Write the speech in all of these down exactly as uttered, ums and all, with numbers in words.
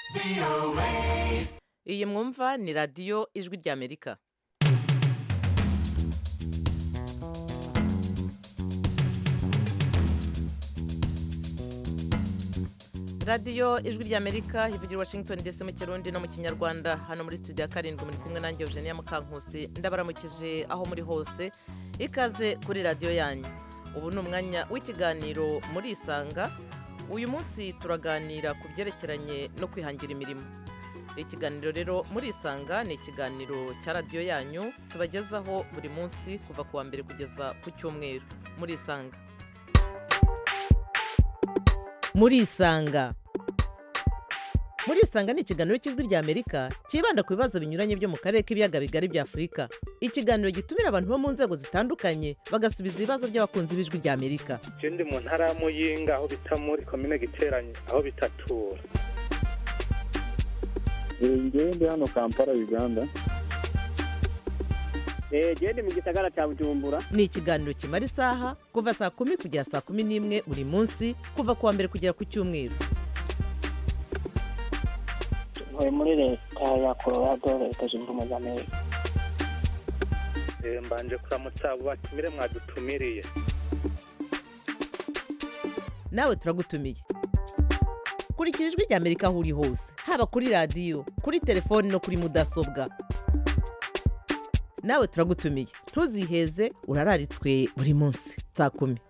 iyi mwumva ni radiyo ijwi ry'Amerika. radiyo ijwi ry'Amerika ivugira Washington D C mu Kirundi no mu Kinyarwanda. Hano muri studio ya karindwi muri kumwe nanjye Eugenia Mukankusi, ndabaramukije aho muri hose, ikaze kuri radiyo yanyu. Ubu ni umwanya w'ikiganiro muri Isanga. Uyu munsi turaganira ku byerekeranye no kwihangira imirimo. Ikiganiro rero muri Isanga ni ikiganiro cya radiyo yanyu tubagezaho buri munsi kuva ku wa mbere kugeza ku cyumweru. Muri Isanga muri Isanga muri Isanga ni ikiganiro cy'ijwi ry'Amerika kibanda ku bibazo binyuranye byo mu karere k'ibiyaga bigari bya Afurika. Ikiganiro gitumira abantu bo mu nzego zitandukanye bagasubiza ibibazo by'abakunzi b'ijwi ry'Amerika. Je ndi mu ntara ya Muyinga aho bita muri komine Giteranye aho bitatura. Ngewe ndi hano Kampala Uganda. Eh je ndi mu gisagara cya Bujumbura. Ni ikiganiro kimara isaha kuva saa kumi kugera saa kumi n'imwe buri munsi kuva ku wa mbere kugera ku cyumweru. Ntuye muri leta ya Colorado, leta zunze ubumwe za Amerika. Eh mbanje kuramutsa abo batumire mwadutumiriye. Nawe turagutumiye. Kurikira ijwi ry'Amerika aho uri hose, haba kuri radiyo, kuri telefoni no kuri mudasobwa. Nawe turagutumiye, ntuziheze, urararitswe buri munsi saa kumi.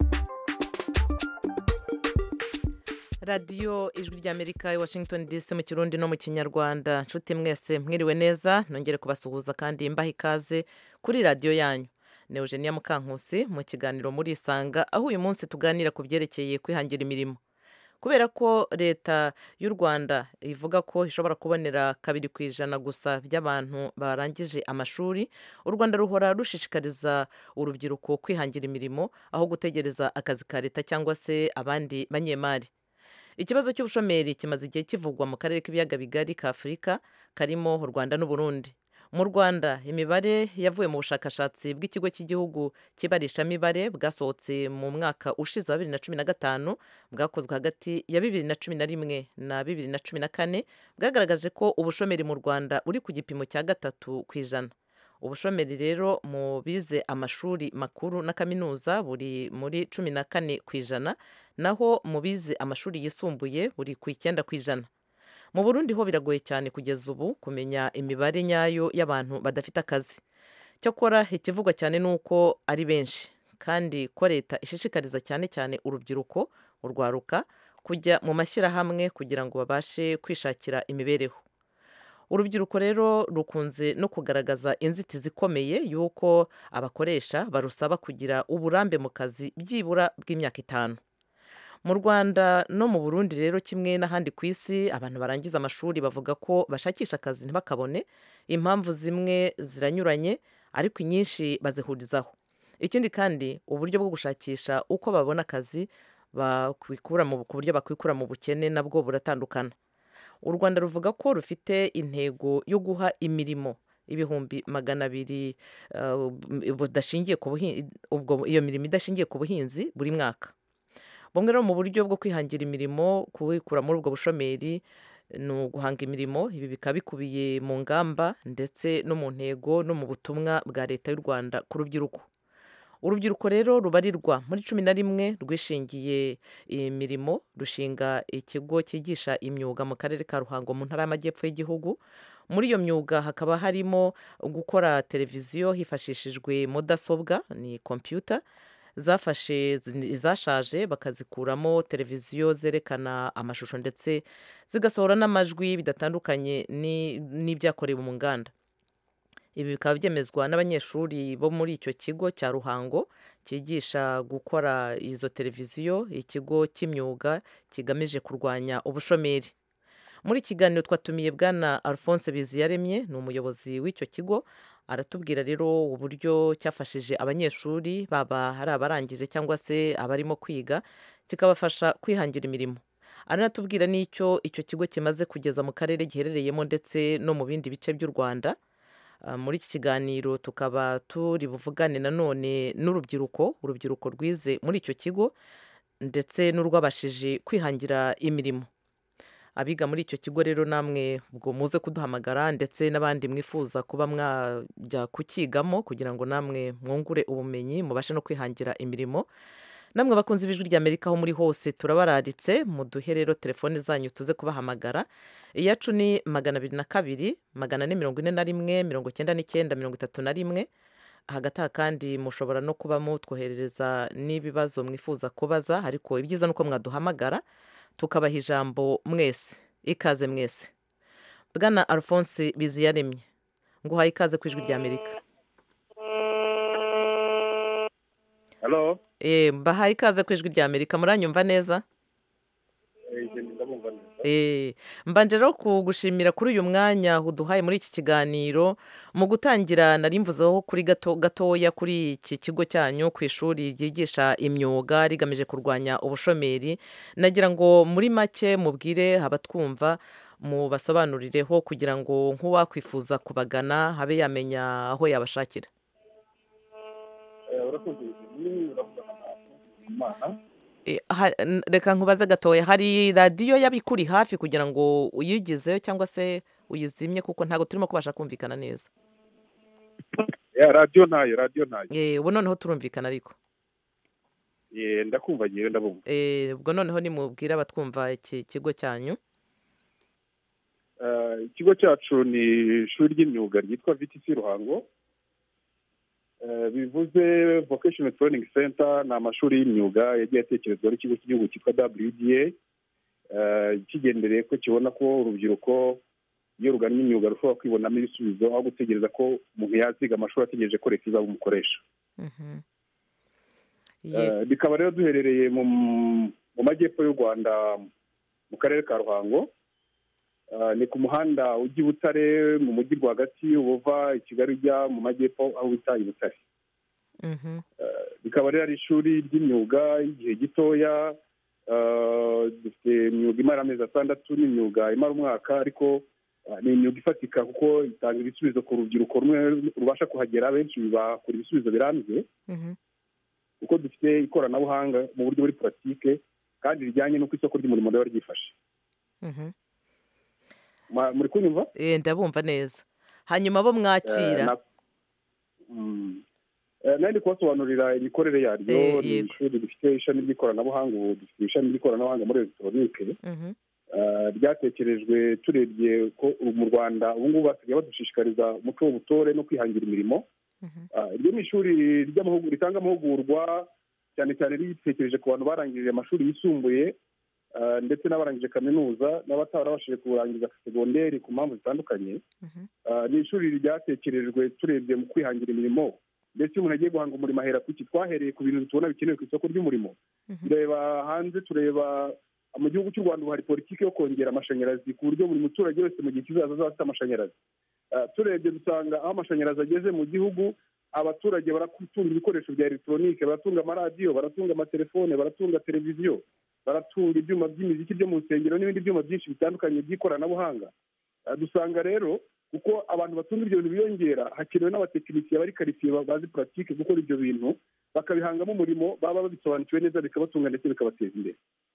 radiyo ijwi ry'Amerika i Washington D C mu Kirundi no mu Kinyarwanda. Nshuti mwese mwiriwe neza, nongere kubasuhuza kandi mbaha ikaze kuri radiyo yanyu. Ni Eugenia Mukankusi mu kiganiro muri Isanga, aho uyu munsi tuganira ku byerekeye kwihangira imirimo. Kubera ko leta y'u Rwanda ivuga ko ishobora kubonera kabiri ku ijana gusa by'abantu barangije amashuri, u Rwanda ruhora rushishikariza urubyiruko kwihangira imirimo aho gutegereza akazi ka leta cyangwa se abandi banyemari. Ikibazo cy'ubushomeri kimaze igihe kivugwa mu karere k'ibiyaga bigari ka Afurika karimo u Rwanda n'u Burundi. Mu Rwanda imibare yavuye mu bushakashatsi bw'ikigo cy'igihugu cy'ibarishamibare bwasohotse mu mwaka ushize wa bibiri na cumi na gatanu, bwakozwe hagati ya bibiri na cumi na rimwe na bibiri na cumi na kane, bwagaragaje ko ubushomeri mu Rwanda uri ku gipimo cya gatatu ku ijana. Ubushomeri rero mu bize amashuri makuru na kaminuza buri muri cumi na kane ku ijana, naho mu bize amashuri yisumbuye buri ku icyenda ku ijana. Mu Burundi ho biragoye cyane kugeza ubu kumenya imibare nyayo y'abantu badafite akazi. Cyakora ikivugwa cyane nuko ari benshi, kandi ko leta ishishikariza cyane cyane urubyiruko urwaruka kujya mu mashyirahamwe kugira ngo babashe kwishakira imibereho. Urubyiruko rero rukunze no kugaragaza inzitizi ikomeye y'uko abakoresha barusaba kugira uburambe mu kazi byibura bw'imyaka itanu. Mu Rwanda no mu Burundi rero kimwe n'ahandi ku isi, abantu barangiza amashuri bavuga ko bashakisha akazi ntibakabone. Impamvu zimwe ziranyuranye ariko inyinshi bazihurizaho. Ikindi kandi uburyo bwo gushakisha uko babona akazi bakwikura mu ku buryo bakwikura mu bukene nabwo buratandukana. U Rwanda ruvuga ko rufite intego yo guha imirimo ibihumbi magana abiri uh, budashingiye ku buhinzi, ubwo iyo mirimo idashingiye ku buhinzi buri mwaka. Bumwe rero mu buryo bwo kwihangira imirimo kuwikura muri ubwo bushomeri ni uguhanga imirimo. Ibi bikaba bikubiye mu ngamba ndetse no mu ntego no mu butumwa bwa leta y'u Rwanda ku rubyiruko. Urubyiruko rero rubarirwa muri cumi na rimwe rwishingiye imirimo, rushinga ikigo cyigisha imyuga mu karere ka Ruhango mu ntara y'Amajyepfo y'igihugu. Muri iyo myuga hakaba harimo gukora televiziyo hifashishijwe mudasobwa, ni computer, zafashe izashaje bakazikuramo televiziyo zerekana amashusho ndetse zigasohora n'amajwi bidatandukanye n'ibyakorewe mu nganda. Ibi bikaba byemezwa n'abanyeshuri bo muri icyo kigo cya Ruhango cyigisha gukora izo televiziyo, ikigo cy'imyuga kigamije kurwanya ubushomeri. Muri kiganiro twatumiye bwana Alphonse Biziyaremye, ni umuyobozi w'icyo kigo. Aratubwira rero uburyo cyafashije abanyeshuri baba hari abarangije cyangwa se abarimo kwiga, kikabafasha kwihangira imirimo. Aranatubwira n'icyo icyo kigo kimaze kugeza mu karere giherereyemo ndetse no mu bindi bice by'u Rwanda. Muri iki kiganiro tukaba turi buvugane nanone n'urubyiruko urubyiruko rwize muri icyo kigo ndetse n'urwabashije kwihangira imirimo. abiga muri icyo kigo rero namwe ubwo muze kuduhamagara ndetse n'abandi mwifuza kuba mwajya kukigamo kugira ngo namwe mwungure ubumenyi mubashe no kwihangira imirimo. Namwe bakunze ijwi ry'Amerika aho muri hose turabararitse, muduhe rero telefone zanyu tuze kubahamagara. Iyacu ni magana abiri na kabiri magana ane mirongo ine na rimwe mirongo icyenda n'icyenda mirongo itatu na rimwe. Hagati aha kandi mushobora no kuba mutwoherereza n'ibibazo mwifuza kubaza, ariko ibyiza ni uko mwaduhamagara tukabaha ijambo mwese. Ikaze mwese. Bwana Alphonse Biziyaremye, nguhaye ikaze ku ijwi ry'Amerika. Hello. Eh, mbahaye ikaze ku ijwi ry'Amerika, muranyumva neza? Eh, mbanje rero kugushimira kuri uyu mwanya uduhaye muri iki kiganiro. Mu gutangira nari mvuzeho kuri gato gatoya kuri iki kigo cyanyu ku ishuri ryigisha imyuga rigamije kurwanya ubushomeri. Nagira ngo muri make mubwire abatwumva, mubasobanurireho kugira ngo nk'uwakwifuza kubagana habe yamenya aho yabashakira. Eh, ha- n- reka nkubaze gatoya, hari radiyo y'abikuri hafi kugira ngo uyigizeyo cyangwa se uyizimye kuko ntabwo turimo kubasha kumvikana neza. Ya radio ntayo radio ntayo. Eh, ubu noneho turumvikana ariko. Ye ndakumva ngiye ndabumva. Eh, ubwo noneho nimubwira abatwumva iki kigo cyanyu. Eh ikigo cyacu ni ishuri ry'imyuga ryitwa V T C Ruhango. Eh bivuze Vocational Training Center, ni amashuri y'imyuga yagiye atekerezwa n'ikigo cy'igihugu cyitwa W D A. Eh kigendereye ko kibona ko urubyiruko iyo rugannye imyuga rushobora kwibonamo ibisubizo aho gutegereza ko umuntu yaziga amashuri ategereje ko leta izaba umukoresha. Mhm. Eh bikaba rero duherereye mu mu majyepfo y'u Rwanda mu karere ka Ruhango. Uh, ni ku muhanda ujya i Butare mu mujyi rwagati uva i Kigali ujya mu majyepfo aho bita i Butare. Mhm. Uh, bikaba rero ari ishuri ry'imyuga y'igihe gitoya. Uh, dufite imyuga imara amezi atandatu n'imyuga imara umwaka, ariko uh, ni imyuga ifatika kuko itanga ibisubizo ku rubyiruko rumwe rubasha kuhagera. Benshi bakora ibisubizo birambye Mhm. kuko dufite ikoranabuhanga mu buryo buri puratike kandi rijyanye n'uko isoko ry'umurimo riba ryifashe. Mhm. Ma- muri kunyumva? Eh, ndabumva neza. Hanyuma bo mwakira. Eh, na- Mm. Eh, nandi kubasobanurira imikorere yaryo. Eh, Ni yego. ishuri rifite ishami ry'ikoranabuhanga, ubu dufite ishami ry'ikoranabuhanga muri elegitoronike. Mhm. Eh, ryatekerejwe turebye ko ubu mu Rwanda ubu ngubu basigaye badushishikariza umuco w'ubutore no kwihangira imirimo. Mhm. Eh, iryo ni ishuri ry'amahugurwa ritanga amahugurwa cyane cyane ritekereje ku bantu barangije amashuri yisumbuye, eh, ndetse n'abarangije kaminuza n'abatarabashije kurangiza segonderi ku mpamvu zitandukanye. Mhm. Uh, ni ishuri ryatekerejwe turebye mu kwihangira imirimo. Ndetse umuntu agiye guhanga umurimo ahera ku iki? Twahereye ku bintu tubona bikenewe ku isoko ry'umurimo. Mhm. Tureba hanze, tureba mu gihugu cy'u Rwanda ubu hari politiki yo kongera amashanyarazi ku buryo buri muturage wese mu gihe kizaza azaba afite amashanyarazi. Uh, turebye dusanga aho amashanyarazi ageze mu gihugu, abaturage baratunga ibikoresho bya elegitoronike, baratunga amaradiyo, baratunga amatelefone, baratunga televiziyo, baratunga ibyuma by'imiziki byo mu nsengero n'ibindi byuma byinshi bitandukanye by'ikoranabuhanga. Uh, dusanga rero kuko abantu batunga ibyo bintu biyongera, hakenewe n'abatekinisiye bari karitsiye bazi puratike gukora ibyo bintu, bakabihangamo umurimo, baba babisobanukiwe neza, bikabatunga ndetse bikabateza imbere.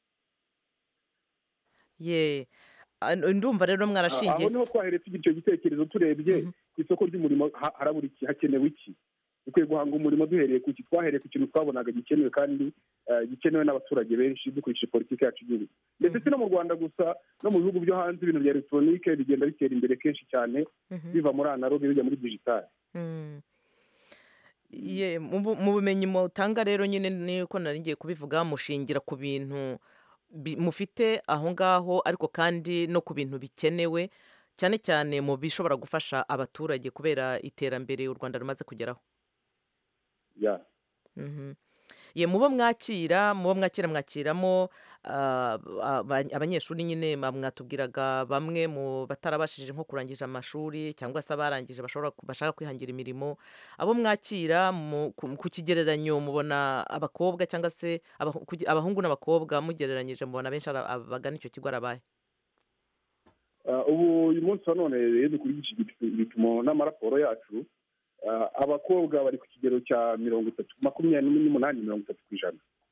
Ye. Ah, ndumva rero aho mwarashingiye. niho twahereye tugira icyo gitekerezo turebye Mhm. ku isoko ry'umurimo ha- harabura iki, hakenewe iki. Dukwiye guhanga umurimo duhereye ku iki? Twahereye ku kintu twabonaga gikenewe kandi eh, gikenewe n'abaturage benshi dukurikije politiki yacu y'igihugu. Ndetse si no mu Rwanda gusa, no mu bihugu byo hanze ibintu bya elegitoronike bigenda bitera imbere kenshi cyane, Mhm. biva muri analogue bijya muri digitale. Mm. Ye, mu bu- mu bumenyi mutanga rero nyine niko nari ngiye kubivuga, mushingira ku bintu bi- mufite aho ngaho, ariko kandi no ku bintu bikenewe cyane cyane mu bishobora gufasha abaturage kubera iterambere u Rwanda rumaze kugeraho. Yeah. Mhm. Ye, mubo mwakira mubo mwakira mwakiramo ah, aba- abanyeshuri nyine ma- mwatubwiraga bamwe mu batarabashije nko kurangiza amashuri cyangwa se abarangije bashobora ku- bashaka kwihangira imirimo. Abo mwakira mu- ku ku kigereranyo mubona abakobwa cyangwa se abahu- kugi- abahungu n'abakobwa mugereranyije mubona benshi ara- abagana icyo kigo arabahe? Uh, ubu uyu munsi wa none iyo dukurikije ibipimo n'amaraporo yacu, uh, abakobwa bari ku kigero cya mirongo itatu makumyabiri n'umunani mirongo itatu ku ijana.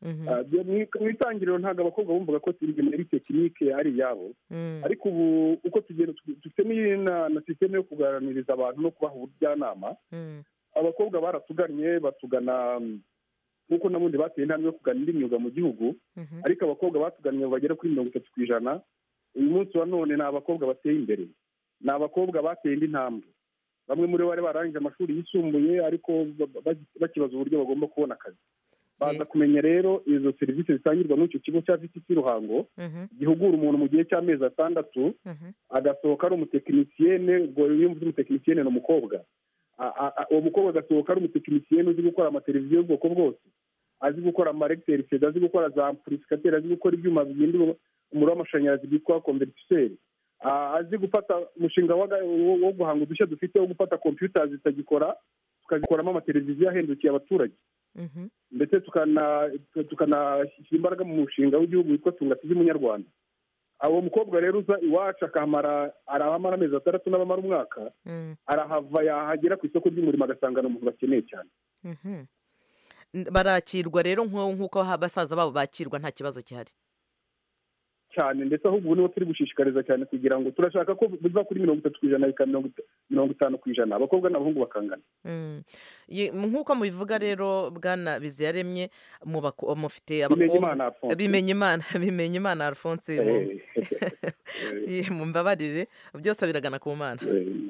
Mhm. Ah, byo mu mu itangiriro ntabwo abakobwa bumvaga ko muri tekinike ari iyabo, Mm. ariko ubu uko tugenda dufite n'iyi na na sisiteme yo kuganiriza abantu no kubaha ubujyanama. Mm. Abakobwa baratugannye batugana mm, nk'uko n'abundi bateye intambwe yo kugana indi myuga mu gihugu, Mhm. ariko abakobwa batugannye bagera kuri mirongo itatu ku ijana. Uyu munsi wa none ni abakobwa bateye imbere, ni abakobwa bateye indi ntambwe. Bamwe muri bo bari barangije amashuri yisumbuye ariko ba- ba- bakibaza uburyo bagomba kubona akazi. Baza Eh. kumenya rero izo serivisi zitangirwa n'icyo kigo cya V T C Ruhango, Mhm. gihugura umuntu mu gihe cy'amezi atandatu, Mhm. agasohoka ari umutekinisiyene. Ubwo iyo mvuze umutekinisiyene ni umukobwa. A- a- a- uwo mukobwa agasohoka ari umutekinisiyene uzi gukora amateleviziyo y'ubwoko bwose, azi gukora amaregiteri feda, azi gukora za amplificateri, azi gukora ibyuma bihindura umuriro w'amashanyarazi byitwa konvertiseri, azi gufata umushinga waga- wo wo guhanga udushya dufite wo gufata kompiyuta zitagikora tukazikoramo amateleviziyo ahendukiye abaturage, Mhm. ndetse tukana- tukanashyira imbaraga mu mushinga w'igihugu witwa tunga tivi munyarwanda. uwo mukobwa rero uza iwacu akahamara arahamara amezi atandatu n'abamara umwaka, Mm. arahava yahagera ku isoko ry'umurimo agasanga ni umuntu bakeneye cyane Mhm. N- barakirwa rero nko- nk'uko ha- basaza babo bakirwa nta kibazo gihari. cyane, ndetse ahubwo ubu nibo turi gushishikariza cyane kugira ngo turashaka ko biva kuri mirongo itatu ku ijana bikaba mirongo ita- mirongo itanu ku ijana, abakobwa n'abahungu bakangana. Mm. Ye- nk'uko mubivuga rero bwana Biziyaremye, mu bako- mufite Bimenye abakobwa Imana Alphonse. bimenya imana bimenya imana Alphonse mu- Eh, Ye, mumbabarire byose biragana ku mana.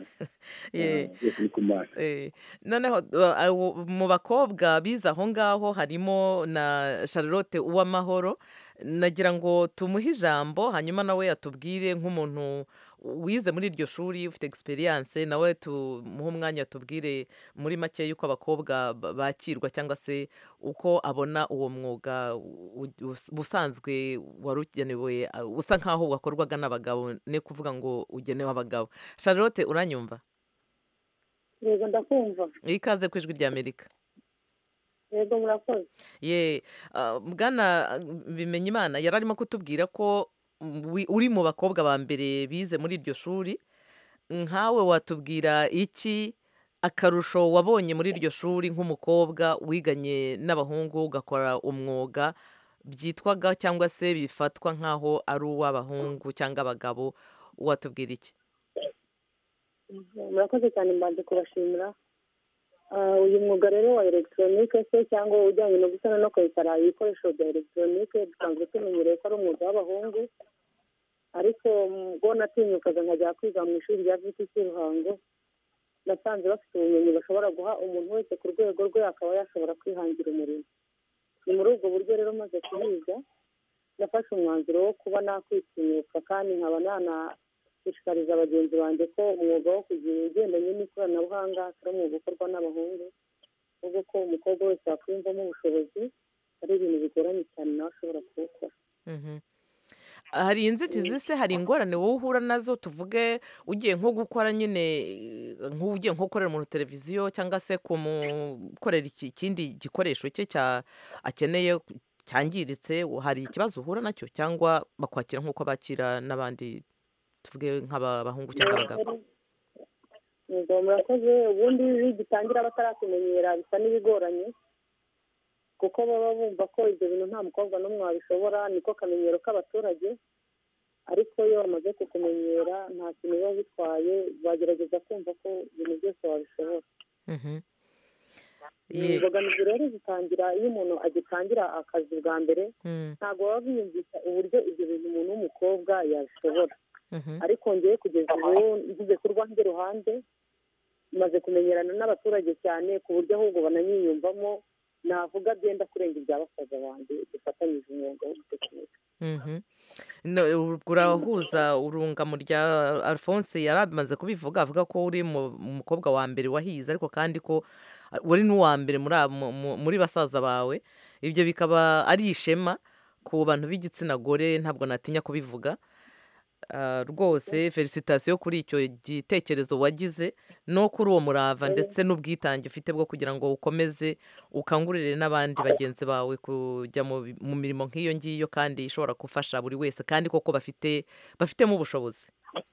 eh, Ye. byose ni ku Mana. Eh, noneho uh, abo- mu bakobwa bize aho ngaho harimo na Charlotte Uwamahoro, nagira ngo tumuhe ijambo hanyuma nawe yatubwire nk'umuntu wize muri iryo shuri ufite experience, nawe tumuhe umwanya tubwire muri make yuko abakobwa ba- bakirwa cyangwa se uko abona uwo mwuga u- u- ubusanzwe wari ugenewe uh, usa nk'aho wakorwaga n'abagabo, ni kuvuga ngo ugenewe abagabo. Charlotte, uranyumva? yego ndakumva. Ikaze ku ijwi ry'Amerika. Yego murakoze. Ye, ah, bwana Bimenyimana yari arimo kutubwira ko mm, wi- uri mu bakobwa ba mbere bize muri iryo shuri. Nkawe watubwira iki akarusho wabonye muri iryo shuri nk'umukobwa wiganye n'abahungu ugakora umwuga byitwaga cyangwa se bifatwa nk'aho ari uw'abahungu cyangwa abagabo, watubwira iki? Murakoze cyane, mbanje kubashimira. Ah, uyu mwuga rero wa elegitoronike se cyangwa ujyanye no gusana no kwesitara ibikoresho bya elegitoronike dusanzwe tumenyereye ko ari umwuga w'abahungu, ariko ubwo natinyukaga nkajya kwiga mu ishuri rya V T C Ruhango, nasanze bafite ubumenyi bashobora guha umuntu wese ku rwego rwe akaba yashobora kwihangira umurimo. Ni muri ubwo buryo rero maze kuhiga nafashe umwanzuro wo kuba nakwitinyuka kandi nkaba nanashishikariza bagenzi banjye ko umwuga wo kugira ugendanye n'ikoranabuhanga atari umwuga ukorwa n'abahungu, ahubwo ko umukobwa wese yakwiyumvamo ubushobozi ari ibintu bigoranye cyane nawe ashobora kuwukora. Mhm. Hari inzitizi se, hari ingorane wowe uhura nazo, tuvuge ugiye nko gukora nyine eh, nk'ugiye nko gukorera umuntu televiziyo cyangwa se kumukorera iki- ikindi gikoresho cye cya akeneye ku- cyangiritse, hari ikibazo uhura nacyo cyangwa bakwakira nk'uko bakira n'abandi, tuvuge nk'abahungu cyangwa abagabo? Yego murakoze. Ubundi bigitangira batarakumenyera bisa n'ibigoranye kuko baba bumva ko ibyo bintu nta mukobwa n'umwe wabishobora, niko kamenyero k'abaturage, ariko iyo bamaze kukumenyera nta kintu biba bitwaye, bagerageza kumva ko ibintu byose wabishobora. Mhm. Ye. Imbogamizi rero zitangira iyo umuntu agitangira akazi bwa mbere, Mm. ntabwo baba biyumvisha uburyo ibyo bintu umuntu w'umukobwa yabishobora, Mhm. ariko ngewe kugeza ubu ngize ku rwanjye ruhande maze kumenyerana n'abaturage cyane ku buryo ahubwo bananyiyumvamo, navuga byenda kurenga ibya basaza banjye dufatanyije umwuga wo gutekinika. Mhm. No, ubwo urahuza urungamo rya Alphonse yari amaze kubivuga, avuga ko uri mu mu mukobwa wa mbere wahize, ariko kandi ko ah, uri n'uwa mbere muri abo- mu- mu- muri basaza bawe. Ibyo bikaba ari ishema ku bantu b'igitsina gore, ntabwo natinya kubivuga. Ah, rwose felicitasiyo kuri icyo gitekerezo wagize no kuri uwo murava ndetse n'ubwitange ufite bwo kugira ngo ukomeze ukangurire n'abandi bagenzi bawe kujya mu bi- mu mirimo nk'iyo ngiyo kandi ishobora gufasha buri wese kandi koko bafite bafitemo ubushobozi.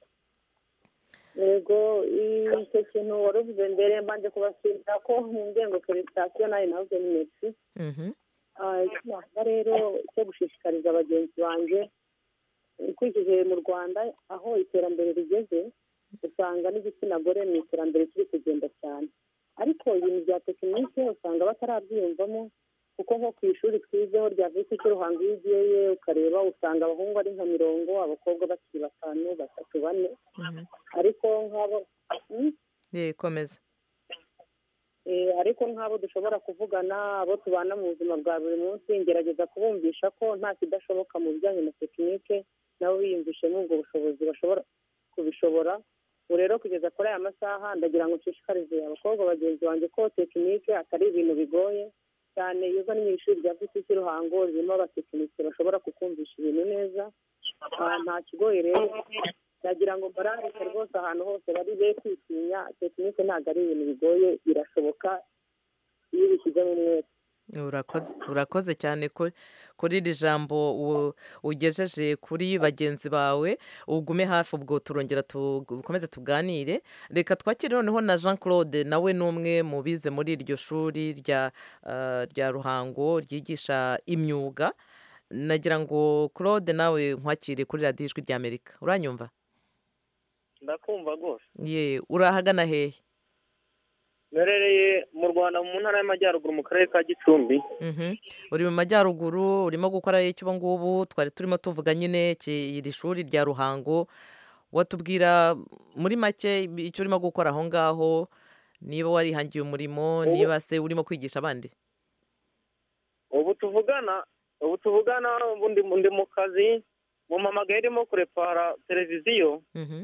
Yego, icyo kintu wari uvuze mbere mbanje kubashimira ko mu ngengo felicitasiyo nayo navuze ni merci. Mhm. Ah, icyo navuga rero cyo gushishikariza bagenzi banjye, ukurikije mu rwanda aho iterambere rigeze, usanga n'igitsina gore mu iterambere kiri kugenda cyane, ariko ibintu bya tekinike usanga batarabyiyumvamo, kuko nko ku ishuri twizeho rya visi cy'uruhango iyo ugiyeyo ukareba usanga abahungu ari nka mirongo, abakobwa bakiri batanu batatu bane, ariko nk'abo Hmm? ye komeza. Eh, ariko nk'abo dushobora kuvugana, abo tubana mu buzima bwa buri munsi, ngerageza kubumvisha ko nta kidashoboka mu bijyanye na tekinike, nabo biyumvishemo ubwo bushobozi bashobora kubishobora. ubu rero kugeza kuri aya masaha ndagira ngo nshishikarize abakobwa bagenzi banjye ko tekinike atari ibintu bigoye cyane, iyo uza mu ishuri rya visi cy'uruhango ririmo abatekinike bashobora kukumvisha ibintu neza. Ah, nta kigoye rero, ndagira ngo mbarangike rwose ahantu hose bari be kwitinya, tekinike ntabwo ari ibintu bigoye, birashoboka iyo ubishyizemo umwete. urakoze urakoze cyane ko- kuri iri jambo u- ugejeje kuri bagenzi bawe. ugume hafi, ubwo turongera dukomeze tuganire. reka twakire noneho na jean claude, nawe ni umwe mu bize muri iryo shuri rya ah, rya ruhango ryigisha imyuga. nagira ngo claude nawe nkwakire kuri radiyo ijwi ry'amerika. uranyumva? ndakumva rwose. ye urahagana hehe? mperereye mu rwanda mu ntara y'amajyaruguru mu karere ka gicumbi. Mhm. uri mu majyaruguru, urimo gukora iki ubu ngubu? twari turimo tuvuga nyine ki- iri shuri rya ruhango. watubwira muri make icyo urimo gukora aho ngaho, niba warihangiye umurimo, Ubu- niba se urimo kwigisha abandi. ubu tuvugana ubu tuvugana ubu ndi ndi mu kazi, mu mpamagaye irimo kurepara televiziyo. Mhm.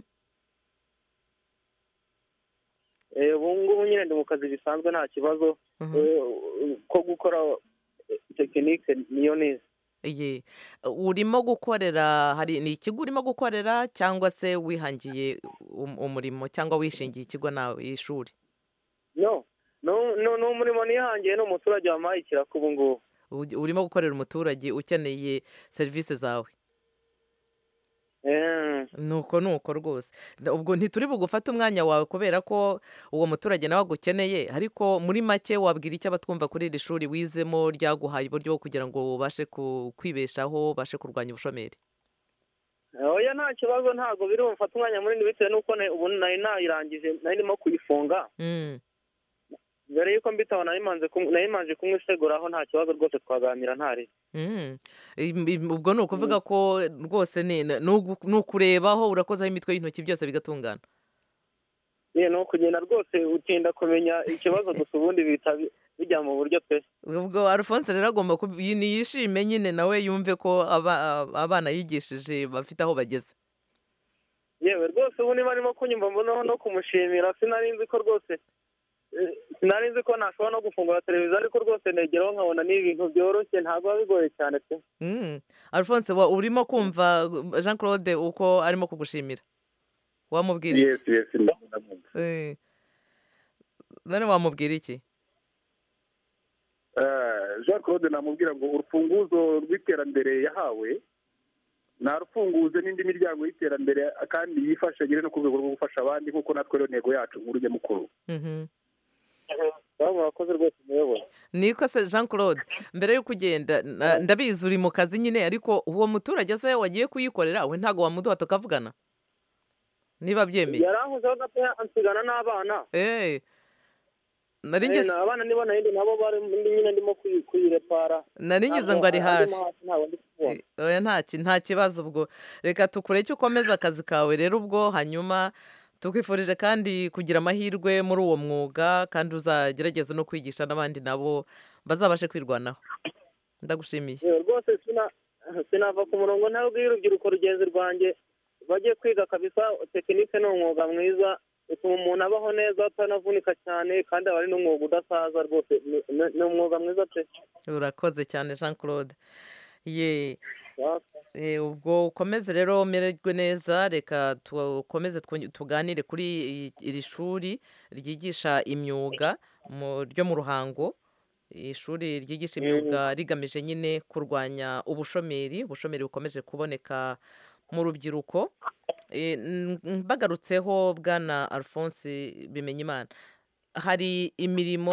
Eh, ubu ngubu nyine ndi mu kazi bisanzwe nta kibazo. Mhm. Eh, ko gukora eh, tekinike niyo neza. ye urimo gukorera, hari ni ikigo urimo gukorera cyangwa se wihangiye um- umurimo, cyangwa wishingiye ikigo nawe ishuri? no no no ni umurimo nihangiye, ni umuturage wampaye ikiraka ubu ngubu. Ugi- urimo gukorera umuturage ukeneye serivisi zawe. Eh, nuko nuko rwose. Da- ubwo ntituri bugufate umwanya wawe kubera ko uwo muturage nawe agukeneye, ariko muri make wabwira icyo abatwumva kuri iri shuri wizemo ryaguhaye uburyo bwo kugira ngo ubashe ku- kwibeshaho, ubashe kurwanya ubushomeri. oya nta kibazo, ntabwo biri bumfate umwanya munini bitewe n'uko na- ubu nari nayirangije, nari ndimo kuyifunga. Mm. mbere y'uko mbitaba nari manze kum- nari manje kumwiseguraho, nta kibazo rwose twaganira ntari. Mm. Im- im- ubwo ni ukuvuga ko rwose ni ni ugu- ni ukurebaho urakozaho imitwe y'intoki byose bigatungana. ye ni ukugenda rwose utinda kumenya ikibazo gusa ubundi bihita bi- bijya mu buryo pe. ubwo alphonse rero agomba kubi- yi- niyishime nyine nawe yumve ko aba- abana yigishije bafite aho bageze. yewe rwose ubu niba arimo kunyumva mbonaho no kumushimira, sinari nzi ko rwose eh, sinari nzi ko nashobora no gufungura televiziyo, ariko rwose negeraho nkabona ni ibintu byoroshye, ntabwo biba bigoye cyane pe. Mm. alphonse wa- urimo kumva uh, jean claude uko arimo kugushimira, wamubwira iki? yes yes ndamwumva. Eh. none wamubwira iki? Eh, jean claude namubwira ngo urufunguzo rw'iterambere yahawe narufunguze n'indi miryango y'iterambere, kandi yifashe agere no ku rwego rwo gufasha abandi, nk'uko natwe rero intego yacu nkuru nyamukuru. Mhm. baba murakoze rwose muyobora. niko se jean claude, mbere y'uko ugenda na- ndabizi uri mu kazi nyine, ariko uwo muturage se wagiye kuyikorera we ntabwo wamuduha tukavugana niba byemeye? yarankuzeho gatoya ansigana n'abana. Eh. nari Eh, ngize na abana nibo nahindi nabo bari ndi nyine ndimo kuyi- kuyirepara. nari ngize Ntabwo ngo ari hafi. arimo hasi, ntabwo ndi kubona. Eh, oya nta ki- nta kibazo. ubwo reka tukureke ukomeza akazi kawe rero, ubwo hanyuma tukwifurije kandi kugira amahirwe muri uwo mwuga, kandi uzagerageze no kwigisha n'abandi nabo bazabashe kwirwanaho. ndagushimiye. Yewe rwose sina sinava ku murongo ntabwo iyo urubyiruko rugenzi rwanjye bagiye kwiga kabisa, tekinike ni umwuga mwiza, utuma umuntu abaho neza atanavunika cyane, kandi aba ari n'umwuga udasaza rwose, ni- ni ni umwuga mwiza pe. urakoze cyane jean claude. ye Eh, ubwo ukomeze rero umererwe neza. reka tukomeze twu- tuganire kuri i- iri shuri ryigisha imyuga mu- ryo mu ruhango. ishuri ryigisha imyuga rigamije nyine kurwanya ubushomeri ubushomeri bukomeje kuboneka mu rubyiruko. Eh, n- bagarutseho bwana alphonse bimenyimana, hari imirimo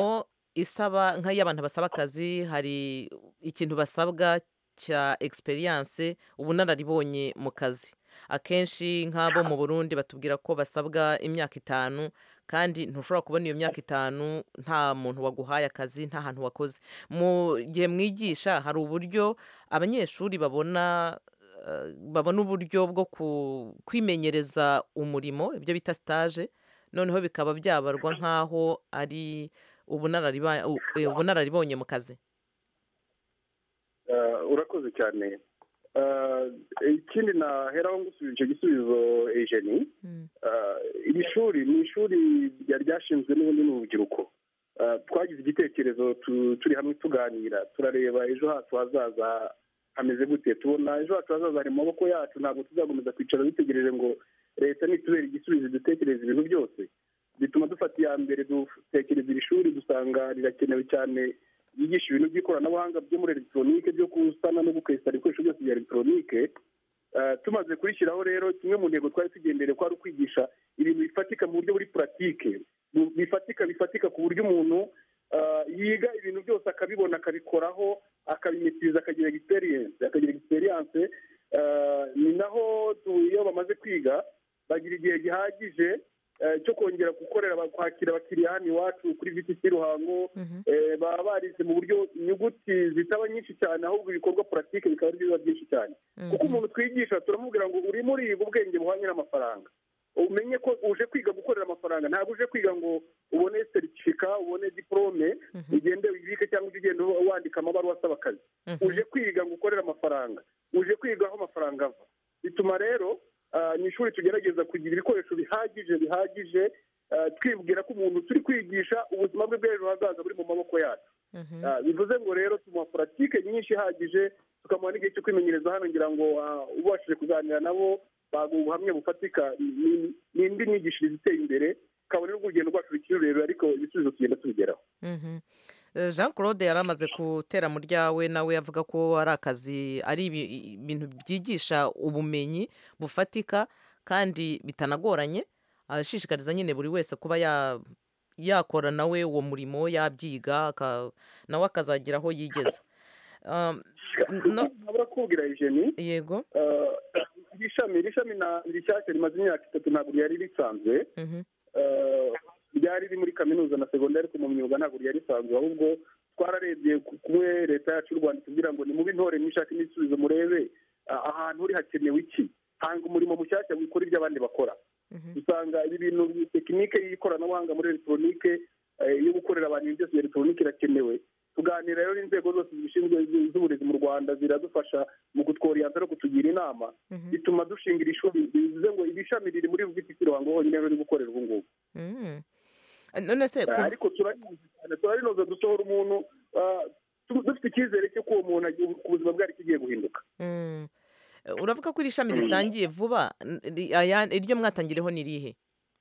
isaba nk'iyo abantu basaba akazi hari ikintu basabwa cya experience ubunararibonye mu kazi. Akenshi nk'abo mu Burundi batubwira ko basabwa imyaka itanu kandi ntushobora kubona iyo myaka itanu nta muntu waguhaye akazi, nta hantu wakoze. Mu gihe mwigisha hari uburyo abanyeshuri babona eh, babona uburyo bwo ku- kwimenyereza umurimo, ibyo bita stage, noneho bikaba byabarwa nk'aho ari ubunarariba- u- eh, ubunararibonye mu kazi. Ah, urakoze cyane. Ah, ikindi naheraho ngusubiza icyo gisubizo Eugenie. Mm. Ah, iri shuri ni ishuri ryari ryashinzwe n'ubundi n'urubyiruko. Ah, twagize igitekerezo tu- turi hamwe tuganira turareba ejo hacu hazaza hameze gute, tubona ejo hacu hazaza hari mu maboko yacu, ntabwo tuzakomeza kwicara dutegereje ngo leta nitubere igisubizo dutekereza ibintu byose. Bituma dufata iya mbere dutekereza iri shuri dusanga rirakenewe cyane, yigisha ibintu by'ikoranabuhanga byo muri elegitoronike, byo gusana no gukesitara ibikoresho byose bya elegitoronike. Ah, tumaze kurishyiraho rero, kimwe mu ntego twari tugendere ko ari ukwigisha ibintu bifatika mu buryo buri puratike, bu- bifatika bifatika ku buryo umuntu ah, yiga ibintu byose akabibona akabikoraho akabimetiriza akagira experience akagira experience. Ah, ni naho tu- iyo bamaze kwiga bagira igihe gihagije eh, cyo kongera gukorera aba- kwakira abakiriya hano iwacu kuri V T C Ruhango. Mhm. Eh, baba barize mu buryo inyuguti zitaba nyinshi cyane, ahubwo ibikorwa puratike bikaba ari byiza byinshi cyane. Kuko umuntu twigisha turamubwira ngo urimo uriga ubwenge buhwanye n'amafaranga, umenye ko uje kwiga gukorera amafaranga, ntabwo uje kwiga ngo ubone seritifika, ubone diporome ugende wibike cyangwa ujye ugenda wandika amabaruwa asaba akazi. Mhm. Uje kwiga ngo ukorere amafaranga, uje kwiga aho amafaranga ava. Bituma rero ah, ni ishuri tugerageza kugira ibikoresho bihagije bihagije, ah, twibwira ko umuntu turi kwigisha ubuzima bwe bw'ejo hazaza buri mu maboko yacu. Mhm. Ah, bivuze ngo rero tumuha puratike nyinshi ihagije, tukamuha n'igihe cyo kwimenyereza hano, ngira ngo ah, ubashije kuganira nabo baguha ubuhamya bufatika. Ni- ni indi myigishirize iteye imbere, kabone n'ubwo urugendo rwacu rukiri rurerure ariko ibisubizo tugenda tubigeraho. Mhm. Eh, Jean Claude yari amaze gutera mu ryawe, nawe avuga ko ari akazi, ari ibi- ibintu byigisha ubumenyi bufatika kandi bitanagoranye, ashishikariza nyine buri wese kuba ya yakora nawe uwo murimo, yabyiga aka- nawe akazagira aho yigeza. Um, no, nabura kubwira Eugenie, yego. ah, iri shami iri shami na rishyashya rimaze imyaka itatu, ntabwo ryari risanzwe. Mhm. Ah, ryari riri muri kaminuza na segonderi, ariko mu myuga ntabwo ryari risanzwe, ahubwo twararebye ku- kumwe leta yacu y'u Rwanda itubwira ngo nimube intore mwishake n'ibisubizo, murebe ah, ahantu uri hakenewe iki, hanga umurimo mushyashya wikora ibyo abandi bakora. Mhm. Usanga ibi bintu tekinike y'ikoranabuhanga muri elegitoronike, eh, yo gukorera abantu ibintu byose bya elegitoronike irakenewe. Tuganira rero n'inzego zose zibishinzwe z- z'uburezi mu Rwanda, ziradufasha mu kutworiyanta no kutugira inama. Mhm. Bituma dushinga iri shuri, bivuze ngo iri shami riri muri V T C Ruhango honyine riri gukorera ubu ngubu. Mhm. none se Ah, ku- ariko turarinoza cyane, turarinoza dusohora umuntu ah, tu- dufite icyizere cy'uko uwo muntu agiye- ubuzima bwe ari kigiye guhinduka. Mm. Eh, uravuga ko iri shami ritangiye vuba, n- ri- aya- iryo mwatangiriyeho ni irihe?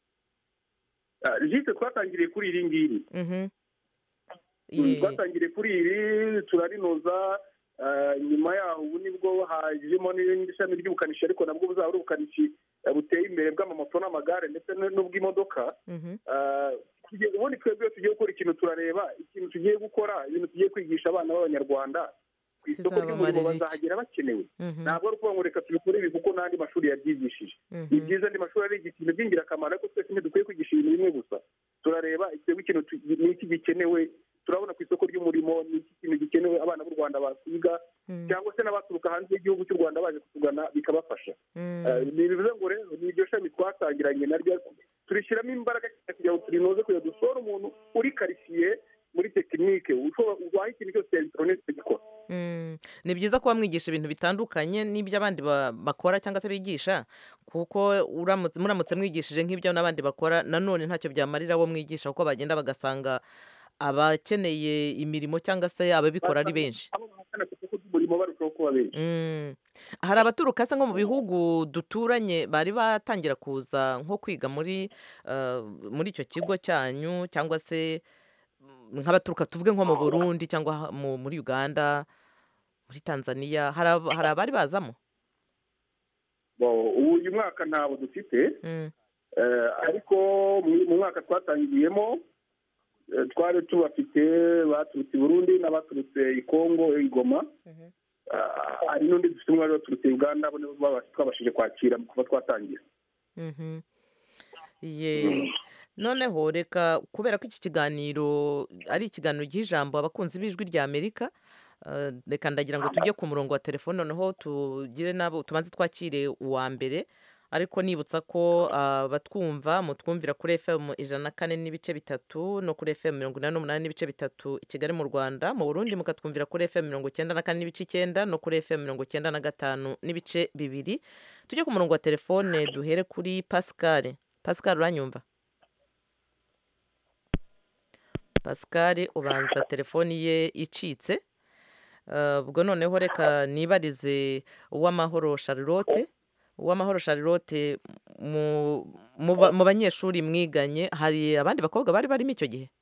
Ah, jisite twatangiriye kuri iri ngiri. Mhm. Mm, Ye- twatangiriye kuri iri turarinoza. ah, nyuma yaho ubu nibwo hajemo n'irindi shami ry'ubukanishi, ariko nabwo buzaba ari ubukanishi ah, buteye imbere bw'amamoto n'amagare ndetse n- n'ubw'imodoka. Mhm. Ah, tugiye- ubundi twebwe iyo tugiye gukora ikintu turareba ikintu tugiye gukora, ibintu tugiye kwigisha abana b'abanyarwanda ku isoko Kizabamarira ry'umurimo iki? bazahagera bakenewe. Mhm. Ntabwo ari ukuvuga ngo reka tubikore ibi kuko n'andi mashuri yabyigishije. Mhm. Ni byiza andi mashuri arigisha ibintu by'ingirakamaro, ariko twese ntidukwiye kwigisha ibintu bimwe gusa. Turareba twebwe ikintu tu- ni iki gikenewe, turabona ku isoko ry'umurimo ni iki kintu gikenewe abana b'u Rwanda bakwiga, Mm. cyangwa se n'abaturuka hanze y'igihugu cy'u Rwanda baje kutugana bikabafasha. Mm. Eh, ni bivuze ngo rero ni iryo shami twatangiranye naryo, turishyiramo imbaraga cyane kugira ngo turinoze, kugira ngo dusohore umuntu uri karifiye muri tekinike, ushobora waha ikintu cyose cya elegitoronike gikora. Mm. Ni byiza kuba mwigisha ibintu bitandukanye n'ibyo abandi ba- bakora cyangwa se bigisha, kuko uramutse muramutse mwigishije nk'ibyo n'abandi bakora, nanone ntacyo byamarira abo mwigisha, kuko bagenda bagasanga abakeneye imirimo cyangwa se ababikora ari benshi. Abo bahakana ku isoko ry'umurimo barushaho kuba benshi. Mm. Hari abaturuka se nko mu bihugu duturanye bari batangira kuza nko kwiga muri uh, muri icyo kigo cyanyu, cyangwa se mm, nk'abaturuka tuvuge nko mu Burundi cyangwa ha- mu- muri Uganda, muri Tanzania, hari ab- hari abari bazamo? Bo, ubu uyu mwaka ntabwo dufite, Mm. eh, ariko mu mu mwaka twatangiyemo eh, twari tubafite baturutse i burundi n'abaturutse i kongo i goma. Ah, hari n'undi dufite umwe wari waturutse i uganda abo nibo twaba- twabashije kwakira kuva twatangira. Mhm. Ye noneho reka kubera ko iki kiganiro ari ikiganiro giha ijambo abakunzi b'ijwi rya Amerika, eh, reka ndagira ngo tujye ku murongo wa telefone noneho tugire nabo tubanze twakire uwa mbere, ariko nibutsa ko abatwumva mutwumvira kuri F M ijana na kane n'ibice bitatu no kuri F M mirongo inani n'umunani n'ibice bitatu i Kigali mu Rwanda, mu Burundi mukatwumvira kuri F M mirongo icyenda na kane n'ibice icyenda no kuri F M mirongo icyenda na gatanu n'ibice bibiri. Tujye ku murongo wa telefone duhere kuri Pascal. Pascal uranyumva? Pascal ubanza telefoni ye icitse. Uh, ubwo noneho reka nibarize uw'amahoro Charlotte. Uw'amahoro Charlotte mu mu ba- mu banyeshuri mwiganye hari abandi bakobwa bari barimo icyo gihe?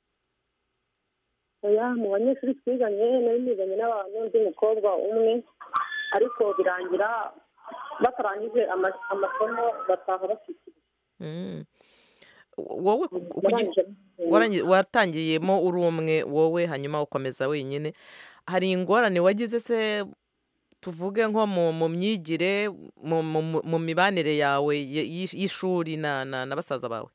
oya mu banyeshuri twiganye nari niganye n'abantu undi mukobwa umwe ariko birangira batarangije ama- amasomo bataha bafite Mm. Wowe ku- ku- kugi- barangije warangi- watangiyemo uri umwe wowe hanyuma ukomeza wenyine, hari ingorane wagize se tuvuge nko mu mu myigire mu mu- mu- mu mibanire yawe y- y'ish- y'ishuri na na na basaza bawe?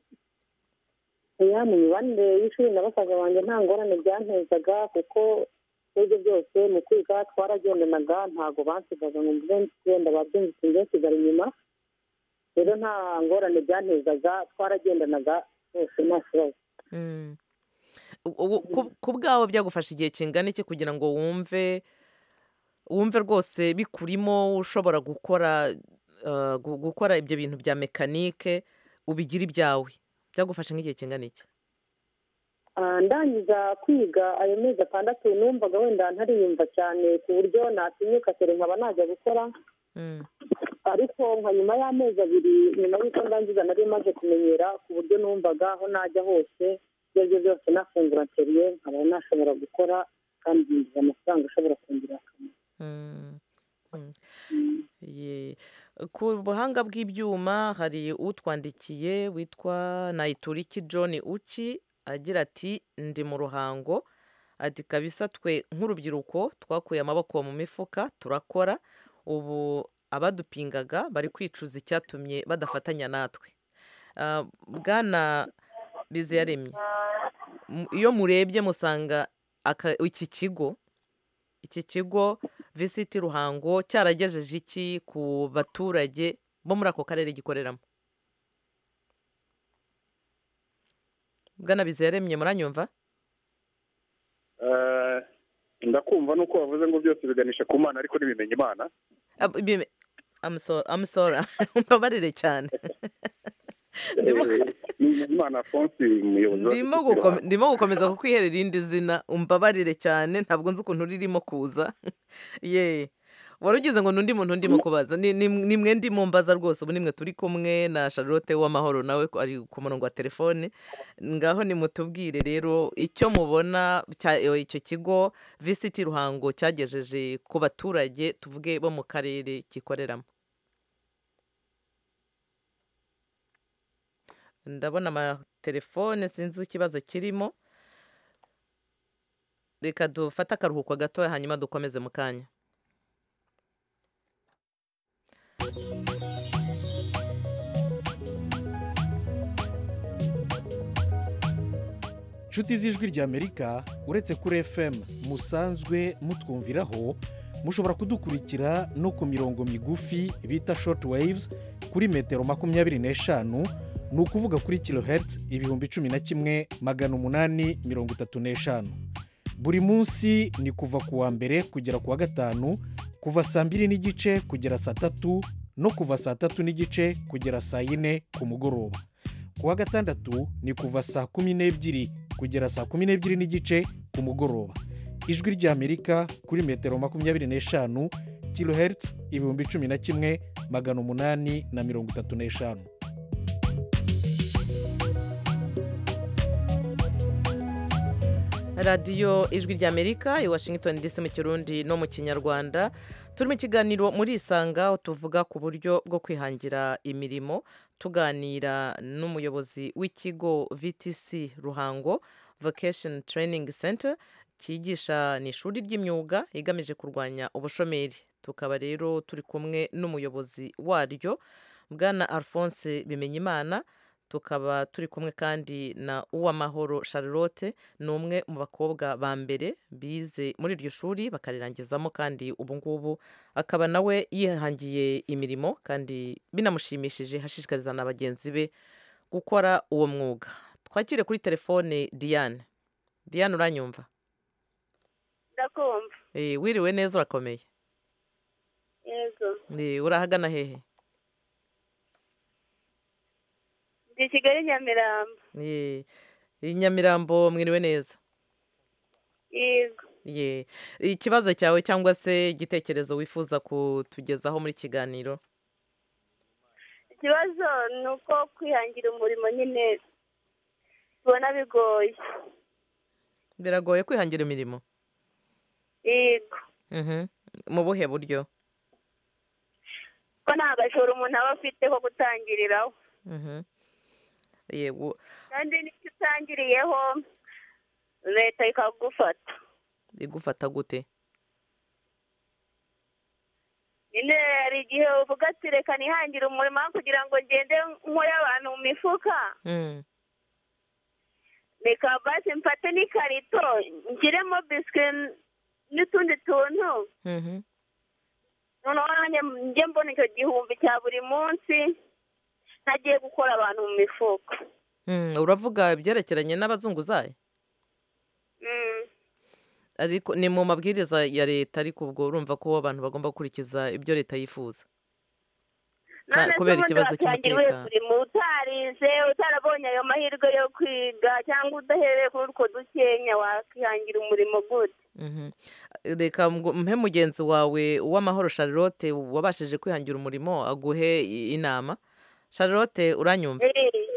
oya mu mibanire y'ishuri na basaza banjye nta ngorane byantezaga kuko ibyo byose mu kwiga twaragendanaga ntabwo bansigaga ngo mvuge wenda babyumvise njye nsigara inyuma, rero nta ngorane byantezaga twaragendanaga bose nta kibazo. Mm. U- u- ku- ku bwawe byagufasha igihe kingana iki kugira ngo wumve wumve rwose bikurimo ushobora gukora uh, gu- gukora ibyo bintu bya mekanike ubigira ibyawe? Byagufasha nk'igihe kingana iki? Ah, ndangiza kwiga ayo mezi atandatu numvaga wenda ntariyumva cyane ku buryo natinyuka kare nkaba najya gukora, Mm. ariko nka nyuma y'amezi abiri nyuma y'uko ndangiza nari maze kumenyera ku buryo numvaga aho najya hose ibyo aribyo byose nafungura ateriye nkaba nashobora gukora kandi yinjiza amafaranga ashobora kongera akamaro. Mm. Mm. Mm. Ye. Ku buhanga bw'ibyuma hari utwandikiye witwa Nayituriki John Uki agira ati ndi mu ruhango, ati kabisa twe nk'urubyiruko twakuye amaboko mu mifuka turakora, ubu abadupingaga bari kwicuza icyatumye badafatanya natwe. Ah, Bwana Biziyaremye, mu- iyo murebye musanga aka- iki kigo iki kigo Visit Ruhango cyaragejeje iki ku baturage bo muri ako karere gikoreramo? Bwana Biziyaremye muranyumva? Eh, ndakumva nuko bavuze ngo byose biganisha ku Mana ariko ntibimenya Imana. Ah, bime- I'm so- I'm sorry. Mbabarire cyane. Ndimo- Eh, ni Imana Alphonse umuyobozi wa ndimo Visit gukom- Ruhango. ndimo gukomeza kukwihera irindi zina, umbabarire cyane ntabwo nzi ukuntu ririmo kuza. Ye wari ugize ngo n'undi muntu ndimo kubaza, ni ni- ni mwe ndimo mbaza rwose, ubu nimwe turi kumwe na Charlotte w'amahoro nawe ko ari ku murongo wa telefone. Ngaho nimutubwire rero icyo mubona cya- icyo kigo Visit Ruhango cyagejeje ku baturage tuvuge bo mu karere gikoreramo. Ndabona amatelefone sinzi ikibazo kirimo, reka dufate akaruhuko gatoya hanyuma dukomeze mu kanya. inshuti z'ijwi ry'amerika uretse kuri F M musanzwe mutwumviraho, mushobora kudukurikira no ku mirongo migufi bita short waves kuri metero makumyabiri n'eshanu, ni ukuvuga kuri kilohertz ibihumbi cumi na kimwe magana umunani mirongo itatu n'eshanu. Buri munsi ni kuva ku wa mbere kugera ku wa gatanu, kuva saa mbiri n'igice kugera saa tatu no kuva saa tatu n'igice kugera saa yine ku mugoroba. Ku wa gatandatu ni kuva saa kumi n'ebyiri kugera saa kumi n'ebyiri n'igice ku mugoroba. Ijwi ry'Amerika kuri metero makumyabiri n'eshanu, kilohertz ibihumbi cumi na kimwe magana umunani na mirongo itatu n'eshanu. radiyo ijwi ry'Amerika i Washington D C mu kirundi no mu kinyarwanda, turi mu kiganiro muri isanga aho tuvuga ku buryo bwo kwihangira imirimo, tuganira n'umuyobozi w'ikigo V T C Ruhango vocation training center cyigisha ni ishuri ry'imyuga igamije kurwanya ubushomeri. Tukaba rero turi kumwe n'umuyobozi waryo bwana Alphonse Bimenyimana, tukaba turi kumwe kandi na Uwamahoro Charlotte, ni umwe mu bakobwa ba mbere bize muri iryo shuri bakarirangizamo, kandi ubu ngubu akaba nawe yihangiye imirimo kandi binamushimishije, hashishikariza na bagenzi be gukora uwo mwuga. Twakire kuri telefone Diane. Diane, uranyumva? Ndakumva. Eh, wiriwe neza, urakomeye? Yego. Eh, urahagana hehe? Ndi Kigali Nyamirambo. Eh, Nyamirambo, mwiriwe neza? Yego. Ye, ikibazo cyawe cyangwa se igitekerezo wifuza kutugezaho muri kiganiro? Ikibazo ni uko kwihangira umurimo nyine tubona bigoye. Biragoye kwihangira imirimo? Yego. Mhm. Mu buhe buryo? Ko nta gashoro umuntu aba afite ko gutangiriraho. Mhm. Yego. Kandi n'icyo utangiriyeho leta ikagufata. Igufata gute? Nyine hari igihe uvuga ati reka nihangire umurimo kugira ngo ngende nkore abantu mu mifuka. Mm. Reka basi mfate n'ikarito nshyiremo biswi n'utundi tuntu. Mhm. Noneho nanjye njye mbona icyo gihumbi cya buri munsi ntagiye gukora abantu mu mifuka. Mm, uravuga ibyerekeranye n'abazunguzayi? Mm. Ariko ni mu mabwiriza ya leta, ariko ubwo urumva ko abantu bagomba gukurikiza ibyo leta yifuza. None kubera ikibazo cy'umutekano. Uri mu utarize utarabonye ayo mahirwe yo kwiga cyangwa udahereye kuri utwo dukenya wakihangira umurimo gute? Mhm. Reka mpe mugenzi wawe Uwamahoro Charlotte wabashije kwihangira umurimo aguhe inama. Charlotte, uranyumva?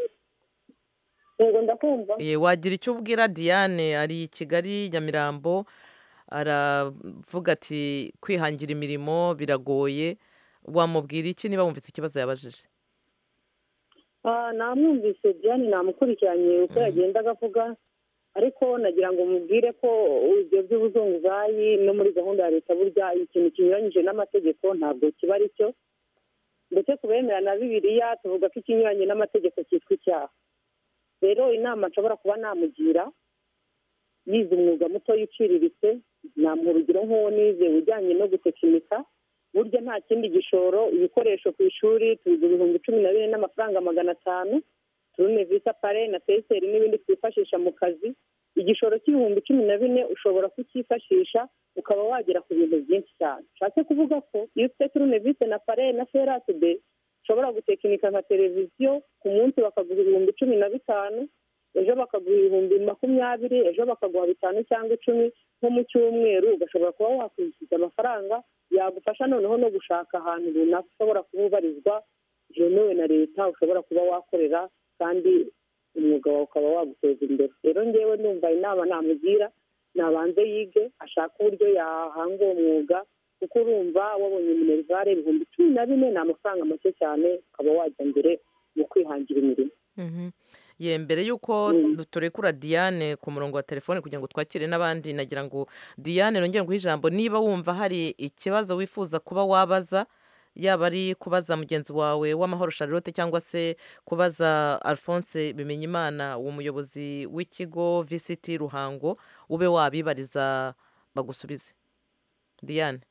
Yego, ndakumva. Eh, wagira icyo ubwira Diane ari i Kigali Nyamirambo, aravuga ati kwihangira imirimo biragoye, wamubwira iki niba wumvise ikibazo yabajije? Ah, namwumvise Diane, namukurikiranye uko yagendaga avuga, ariko nagira ngo mubwire ko ibyo by'ubuzunguzayi no muri gahunda ya leta burya ikintu kinyuranyije n'amategeko ntabwo kiba ari cyo, ndetse kubemera na Bibiliya tuvuga ko ikinyuranye n'amategeko cyitwa icyaha. Rero inama nshobora kuba namugira, yize umwuga muto uciriritse, namuha urugero nk'uwo nize ujyanye no gutekinika, burya nta kindi gishoro, ibikoresho ku ishuri tubiga ibihumbi cumi na bine n'amafaranga magana atanu, turunevisa pare na teseri n'ibindi twifashisha mu kazi. Igishoro cy'ibihumbi cumi na bine ushobora kucyifashisha ukaba wagera ku bintu byinshi cyane. Nshatse kuvuga ko iyo ufite turunevise na pare na feraside ushobora gutekinika nka televiziyo, ku munsi bakaguha ibihumbi cumi na bitanu, ejo bakaguha ibihumbi makumyabiri, ejo bakaguha bitanu cyangwa icumi, nko mu cyumweru ugashobora kuba wakwishyuza amafaranga yagufasha noneho no gushaka ahantu runaka ushobora kuba ubarizwa byemewe na leta, ushobora kuba wakorera kandi umwuga wawe ukaba waguteza imbere. Rero ngewe ndumva inama namugira nabanze yige, ashaka uburyo yahanga uwo mwuga, kuko urumva wabonye minerivare ibihumbi cumi na bine ni amafaranga make cyane, ukaba wajya mbere mu kwihangira imirimo. Mhm. Ye, mbere yuko turekura Diane ku murongo wa telefone kugira ngo twakire n'abandi, nagira ngo Diane nongere nguhe ijambo niba wumva hari ikibazo wifuza kuba wabaza, yaba ari kubaza mugenzi wawe Uwamahoro Charlotte cyangwa se kubaza Alphonse Bimenyimana, uwo muyobozi w'ikigo V C T Ruhango, ube wabibariza bagusubize. Diane.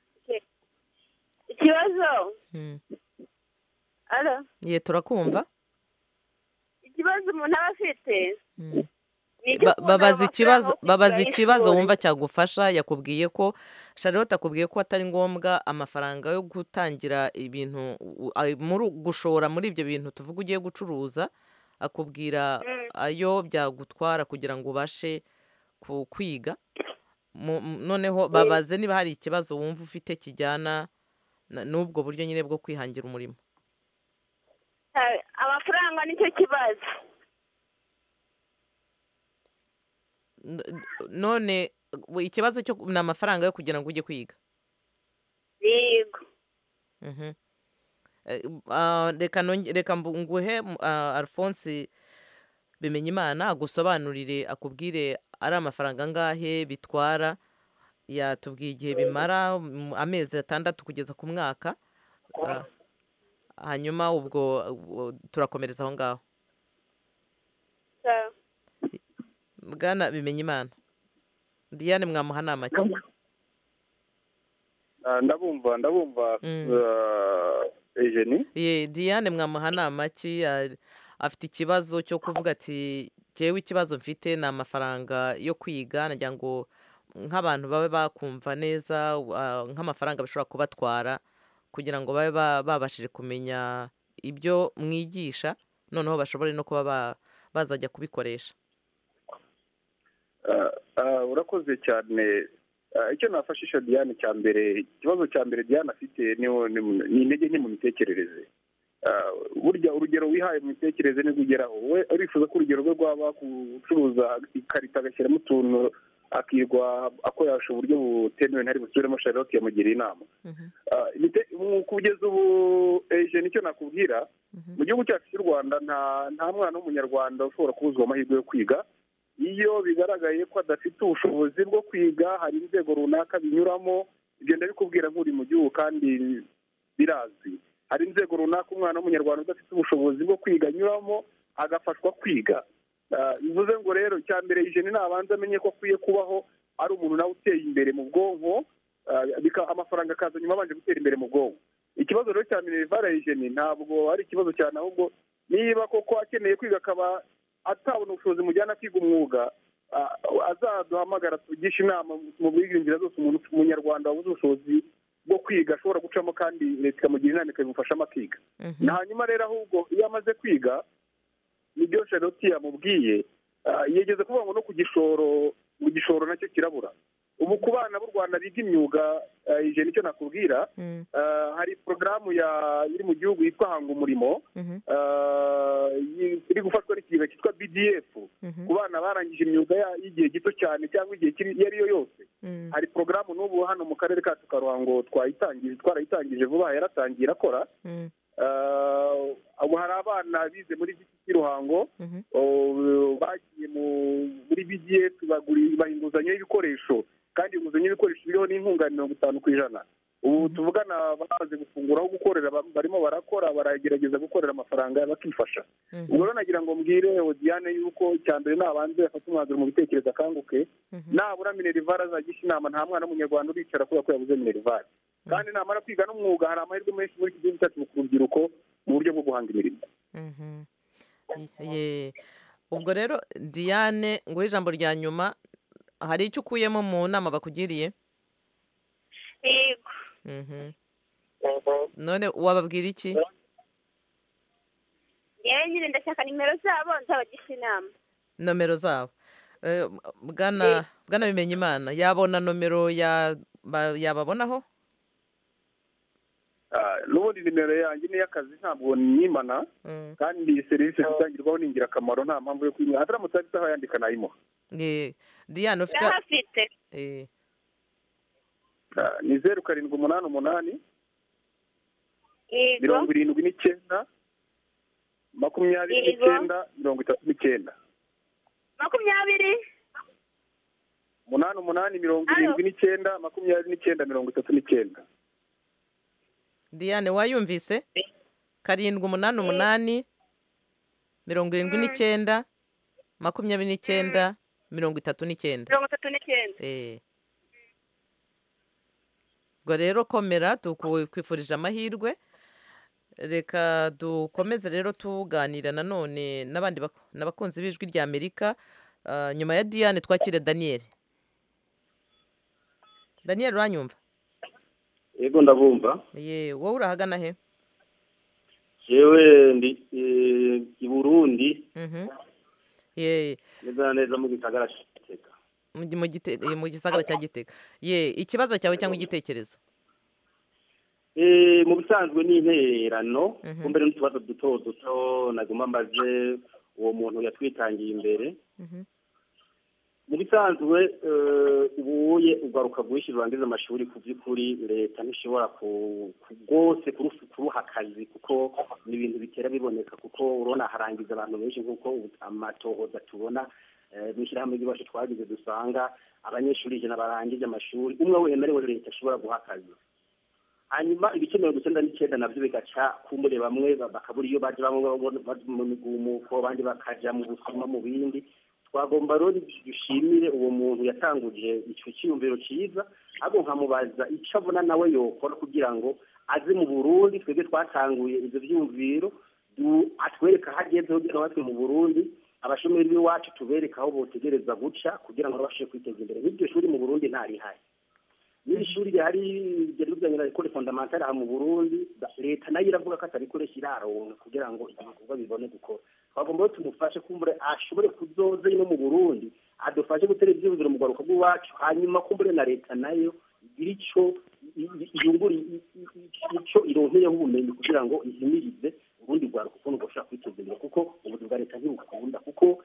Ikibazo? Mm. Alo? Ye, turakumva. Ikibazo umuntu aba afite? Mm. babaza ikibazo babaza ikibazo wumva cyagufasha. Yakubwiye ko Charlotte akubwiye ko atari ngombwa amafaranga yo gutangira ibintu muri gushora muri ibyo bintu tuvuga ugiye gucuruza, akubwira ayo byagutwara kugira ngo ubashe kwiga. Noneho babaze niba hari ikibazo wumva ufite kijyana n'ubwo buryo nyine bwo kwihangira umurimo. Amafaranga nicyo kibazo. None ikibazo cyo ni amafaranga yo kugira ngo ujye kwiga. Yego. Reka nguhe Alphonse Bimenyimana agusobanurire akubwire ari amafaranga angahe bitwara, yatubwiye igihe bimara mm, amezi atandatu kugeza ku mwaka. Ah, hanyuma ubwo ubwo turakomereza aho ngaho. sawa. Bwana Bimenyimana, Diane mwamuha nama ki? Ah, ndabumva ndabumva Mm. ah, Eugenie. Ye Diane mwamuha nama ki? Ah, afite ikibazo cyo kuvuga ati jewe ikibazo mfite ni amafaranga yo kwiga, nagira ngo nk'abantu babe bakumva neza ah, nk'amafaranga bashobora kubatwara kugira ngo babe ba- babashije kumenya ibyo mwigisha, noneho bashobore no kuba ba- bazajya kubikoresha. Ah, ah, urakoze cyane. Ah, icyo nafashisha Diane cya mbere, ikibazo cya mbere Diane afite ni ni- ni intege nke mu mitekerereze. Ah, burya urugero wihaye mu mitekerereze nibwo ugeraho. We urifuza ko urugero rwe rwaba gucuruza ikarita agashyiramo utuntu akirwa akoresha uburyo butemewe ntari busubiremo Charlotte yamugiriye inama. Mhm, Ah, imite- mu- kugeza ubu eje nicyo nakubwira, mhm, mu gihugu cyacu cy'u Rwanda nta nta mwana w'umunyarwanda ushobora kubuzwa amahirwe yo kwiga. Iyo bigaragaye ko adafite ubushobozi bwo kwiga, hari inzego runaka binyuramo. Ibyo ndabikubwira nk'uri mu gihugu kandi birazwi. Hari inzego runaka umwana w'umunyarwanda udafite ubushobozi bwo kwiga anyuramo agafashwa kwiga. Ah, bivuze ngo rero icya mbere Eugenie nabanza amenye ko akwiye kubaho ari umuntu nawe uteye imbere mu bwonko, ah, bika- amafaranga akaza nyuma abanje gutera imbere mu bwonko. Ikibazo rero cya minerivare Eugenie ntabwo ari ikibazo cyane, ahubwo niba koko akeneye kwiga akaba atabona ubushobozi mujyana kwiga umwuga, ah, azaduhamagara tugishe inama mu bwirinzira zose umuntu umunyarwanda wabuze ubushobozi bwo kwiga ashobora gucamo, kandi leta ikamugira inama ikabimufashamo akiga. mhm, Na hanyuma rero ahubwo iyo amaze kwiga nibyo Charlotte yamubwiye, ah, yigeze kuvuga ngo no ku gishoro, mu gishoro nacyo kirabura. Ubu ku bana b'u Rwanda biga imyuga, ah, ije nicyo nakubwira, mm, ah, hari porogaramu ya iri mu gihugu yitwa hanga umurimo, mhm, ah, yi- iri gufatwa n'ikigega cyitwa B D F mhm, ku bana barangije imyuga ya- y'igihe gito cyane cyangwa igihe kiri- iyo ari yo yose. mm, Hari porogaramu n'ubu hano mu karere kacu ka Ruhango twayitangije twarayitangije vuba aha, yaratangiye irakora. mm, Ah, ubu hari abana bize muri G T C Ruhango, mhm, oh, bagiye mu- muri B D F bagura- baha inguzanyo y'ibikoresho, kandi inguzanyo y'ibikoresho iriho n'inkunga mirongo itanu ku ijana. Ubu tuvugana bamaze gufungura aho gukorera, ba- barimo barakora, baragerageza gukorera amafaranga bakifasha. mhm, Ubwo rero nagira ngo mbwire Diane yuko icya mbere nabanze afate umwanzuro mu bitekerezo akanguke, mhm, nabura minerivare azagisha inama, nta mwana w'umunyarwanda uricara kubera ko yabuze minerivare. Kandi namara kwiga n'umwuga, hari amahirwe menshi muri iki gihugu cyacu ku rubyiruko mu buryo bwo guhanga imirimo. mhm. Ye ubwo rero Diane, nguhe ijambo rya nyuma, hari icyo ukuyemo mu nama bakugiriye? yego. Mhm. None wababwira iki? yewe nyine ndashaka nimero zabo nzabagisha inama. Nomero zabo. Eh, bwana bwana Bimenyimana yabona nomero ya ba- yababonaho? Ah, n'ubundi nimero yanjye ni iy'akazi, ntabwo nyimana, Mm. kandi serivisi zitangirwaho ni ingirakamaro, nta mpamvu yo kwimwa. Ataramutse afite aho yandika nayimuha. Ye Diane ufite ndahafite. eh Ah, ni zeru karindwi umunani umunani yego. mirongo irindwi n'icyenda makumyabiri Yego. n'icyenda mirongo itatu n'icyenda. makumyabiri. umunani umunani mirongo Alo. irindwi n'icyenda makumyabiri n'icyenda mirongo itatu n'icyenda. Diane wayumvise? Karindwi umunani umunani mirongo irindwi n'icyenda makumyabiri n'icyenda mirongo itatu n'icyenda. mirongo itatu n'icyenda. Eh. Ubwo rero komera, tukwifurije amahirwe. Reka dukomeze rero tuganira nanone n'abandi bak- n'abakunzi b'ijwi rya Amerika. Ah, nyuma ya Diane twakire Daniel. Daniel uranyumva? Yego ndabumva. Ye wowe urahagana he? Jewe ndi eh, i Burundi. Mhm. Ye Neza na neza mu gisagara cya Gitega. mu gi- mu gite- eh, mu gisagara cya Gitega. Ye ikibazo cyawe cyangwa igitekerezo? Eh mu bisanzwe ni intererano, Mhm. kumbe n'utubazo duto duto naguma mbaze uwo muntu yatwitangiye imbere. Mhm. mu bisanzwe ubuye ugaruka guhisha rurangiza amashuri ku by'ukuri leta ntishobora rwose kuruha akazi kuko ni ibintu bitera biboneka kuko urabona harangiza abantu benshi nk'uko amatohoza tubona mu ishyirahamwe ry'iwacu twagize dusanga abanyeshuri ijana barangije amashuri umwe wemerewe leta ashobora guha akazi hanyuma ibice mirongo icyenda n'icyenda nabyo bigaca kumbure bamwe bakabura iyo baje mu migumuko abandi bakaja mu busuma mu bindi twagomba rero dushimire uwo muntu yatanguje icyo cyiyumviro cyiza ahubwo nkamubaza icyo abona nawe yokora kugira ngo aze mu Burundi twebwe twatanguye ibyo byumviro atwereka aho ageze kugira ngo mu Burundi abashomeri b'iwacu tubereka aho botegereza guca kugira ngo babashe kwiteza imbere nk'iryo shuri mu Burundi ntarihari n'iri shuri rihari ryarujyanye na école fondamentale aha mu Burundi leta nayo iravuga ko atabikoresha iraronka kugira ngo ibikorwa bibone gukora twagomba tumufashe kumbure ashobore kuzoza no mu Burundi adufashe gutera ibyumviro mu garuka bw'iwacu hanyuma kumbure na leta nayo igira ico iyunguri ico ironkeyeho ubumenyi kugira ngo ihimirize ubundi rwaruka ukuntu bashaka kwiteza imbere kuko ubuzi bwa leta ntibukunda kuko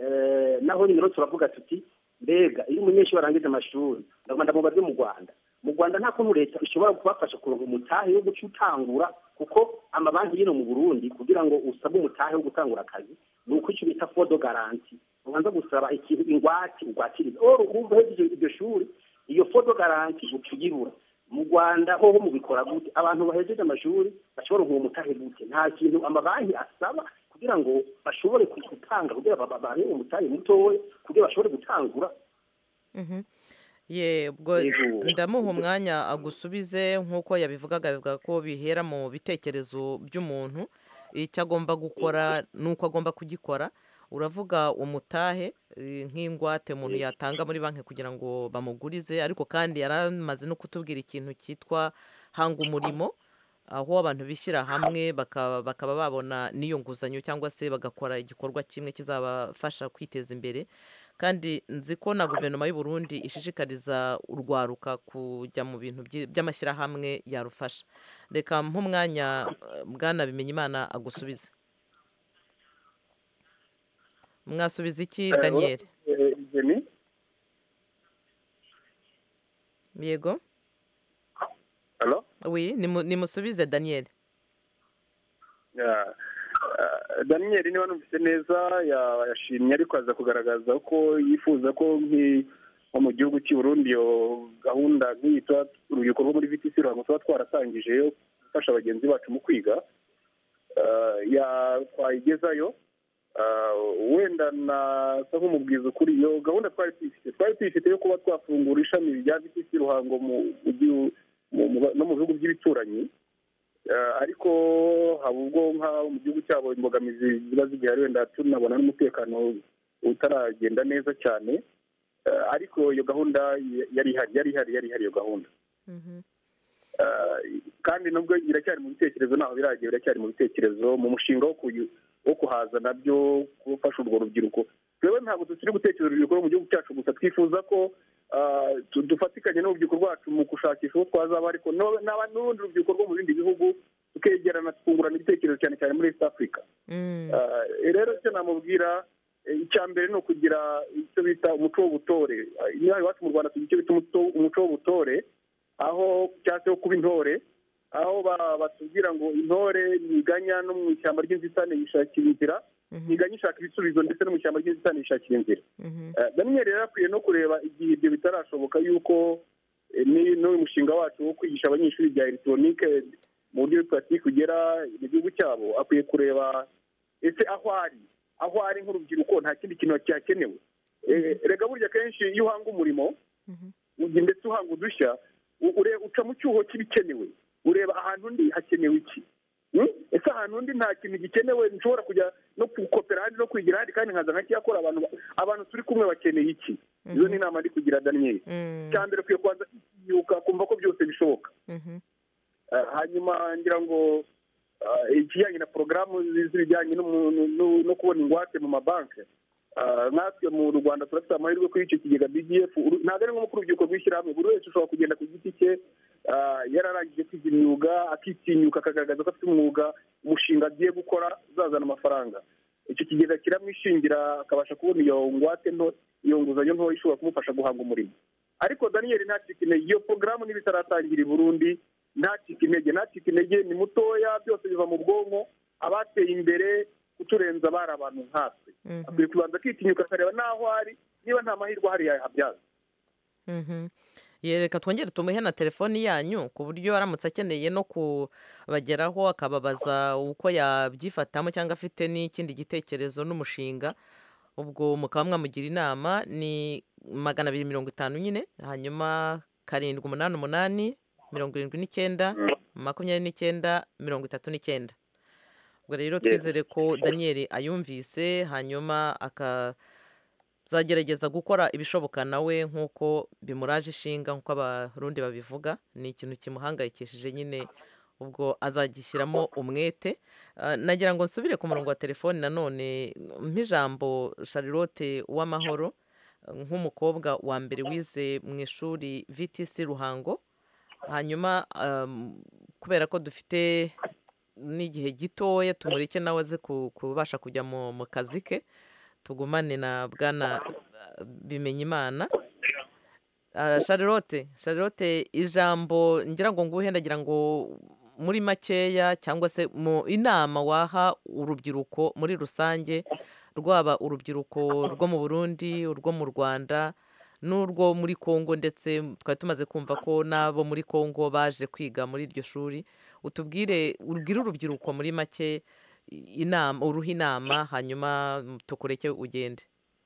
naho nyine rero turavuga tuti mbega iyo umunyeshuri arangije amashuri ndagomba mubaze mu Rwanda mu Rwanda nta kuntu leta ishobora kubafasha kuronka umutahe wo guca utangura kuko amabanki yino mu Burundi kugira ngo usabe umutahe wo gutangura akazi ni uko icyo bita fodo garanti ubanza gusaba ikintu ingwate ugwatiriza oro urumva hejeje iryo shuri iyo fodo garanti ukigirura mu Rwanda ho ho mubikora gute abantu bahejeje amashuri bashobora kuba umutahe gute nta kintu amabanki asaba kugira ngo bashobore gutanga kugira babahe umutahe mutowe kugira bashobore gutangura mhm ye ubwo ndamuha umwanya agusubize nk'uko yabivugaga bivuga ko bihera mu bitekerezo by'umuntu icyo agomba gukora n'uko agomba kugikora uravuga umutahe nk'ingwate umuntu yatanga muri banki kugira ngo bamugurize ariko kandi yaramaze no kutubwira ikintu cyitwa hanga umurimo aho abantu bishyira hamwe bakaba babona n'iyo nguzanyo cyangwa se bagakora igikorwa kimwe kizabafasha kwiteza imbere kandi nzi ko na guverinoma y'u Burundi ishishikariza urwaruka kujya mu bintu by'amashyirahamwe yarufasha reka nk'umwanya bwana Bimenyimana agusubize mwasubiza iki Daniel yego Hello? Oui, nimusubize Daniel. Yeah. Uh, Daniel niba numvise neza yashimye ariko aza kugaragaza ko yifuza ko nko mu gihugu cy'u Burundi yo gahunda nk'iyitwa urubyiruko rwo muri V T C ruhango tuba twaratangije yo gufasha abagenzi bacu mu kwiga uh, ya twayigezayo uh, wenda nasa nk'umubwiza ukuri iyo gahunda twari tuyifite twari tuyifite yo kuba twafungura ishami rya V T C ruhango mu gihugu no mu bihugu by'ibituranyi ariko haba ubwo nk'aho mu gihugu cyabo imbogamizi ziba zigihari wenda tunabona n'umutekano utaragenda neza cyane ariko iyo gahunda yari ihari yari ihari yari ihari iyo gahunda kandi nubwo iracyari mu bitekerezo ntaho biragiye biracyari mu bitekerezo mu mushinga wo kuhaza nabyo gufasha urwo rubyiruko twebwe ntabwo tukiri gutekereza urubyiruko rwo mu gihugu cyacu gusa twifuza ko dufatikanye n'urubyiruko rwacu mu gushakisha uwo twazaba ariko n'urundi rubyiruko rwo mu bindi bihugu tukegerana tukungurana ibitekerezo cyane cyane muri East Africa rero icyo namubwira icya mbere ni ukugira icyo bita umuco w'ubutore niba iwacu mu Rwanda tugira icyo bita umuco w'ubutore aho cyangwa se wo kuba intore aho batubwira ngo intore ntiganya no mu ishyamba ry'inzitane yishakira inzira ntiganya ishaka ibisubizo ndetse no mu ishyamba ry'inzitane yishakira inzira Daniel rero akwiye no kureba igihe ibyo bitarashoboka yuko n'uyu mushinga wacu wo kwigisha abanyeshuri bya elegitoronike mu buryo bw'ipatiki kugera mu gihugu cyabo akwiye kureba ese aho ari aho ari nk'urubyiruko nta kindi kintu cyakenewe rega burya kenshi iyo uhanga umurimo ndetse uhanga udushya uca mu cyuho cy'ibikenewe ureba ahantu undi hakenewe iki ese ahantu undi nta kintu gikenewe nshobora kujya no gukopera ahandi no kwigira ahandi kandi nkaza nkakiyakora abantu abantu turi kumwe bakeneye iki izo ni inama ndi kugira Daniel cya mbere ukwiye kubanza kwiyuka kumva ko byose bishoboka hanyuma ngira ngo ikijyanye na porogaramu z'ibijyanye no kubona ingwate mu mabanki natwe mu Rwanda turafite amahirwe kuri icyo kigega B D F ntabwo ari nko ku rubyiruko rw'ishyirahamwe buri wese ushobora kugenda ku giti cye yararangije kwiga imyuga akitinyuka akagaragaza ko afite umwuga umushinga agiye gukora uzazana amafaranga icyo kigega kiramwishingira akabasha kubona iyo ngwate nto iyo nguzanyo nto ishobora kumufasha guhanga umurimo. Ariko Daniel ntacika intege, iyo porogaramu niba itaratangira i Burundi ntacika intege ntacika intege ni mutoya, byose biva mu bwonko. Abateye imbere kuturenza bari abantu nkatwe, akwiye kubanza akitinyuka akareba n'aho ari, niba nta mahirwe ahari yahabyaza. Yereka twongere tumuhe na telefoni yanyu ku buryo aramutse akeneye no kubageraho akababaza uko yabyifatamo cyangwa afite n'ikindi gitekerezo n'umushinga, ubwo mukaba mwamugira inama. Ni magana abiri mirongo itanu nyine, hanyuma karindwi umunani umunani mirongo irindwi n'icyenda makumyabiri n'icyenda mirongo itatu n'icyenda. Ubwo rero twizere ko Daniel ayumvise, hanyuma akazagerageza gukora ibishoboka nawe nk'uko bimuraje ishinga, nk'uko abarundi babivuga. Ni ikintu kimuhangayikishije nyine, ubwo azagishyiramo umwete. Nagira ngo nsubire ku murongo wa telefoni nanone nk'ijambo Charlotte Uwamahoro, nk'umukobwa wa mbere wize mu ishuri V T C Ruhango. Hanyuma kubera ko dufite n'igihe gitoya, tumureke nawe aze kubasha kujya mu kazi ke, tugumane na bwana Bimenyimana. Charlotte Charlotte ijambo ngira ngo nguhe, ndagira ngo muri makeya cyangwa se mu inama waha urubyiruko muri rusange, rwaba urubyiruko rwo mu Burundi, urwo mu Rwanda n'urwo muri Kongo, ndetse twari tumaze kumva ko n'abo muri Kongo baje kwiga muri iryo shuri. Utubwire ubwire urubyiruko muri make inama, uruha inama, hanyuma tukureke ugende.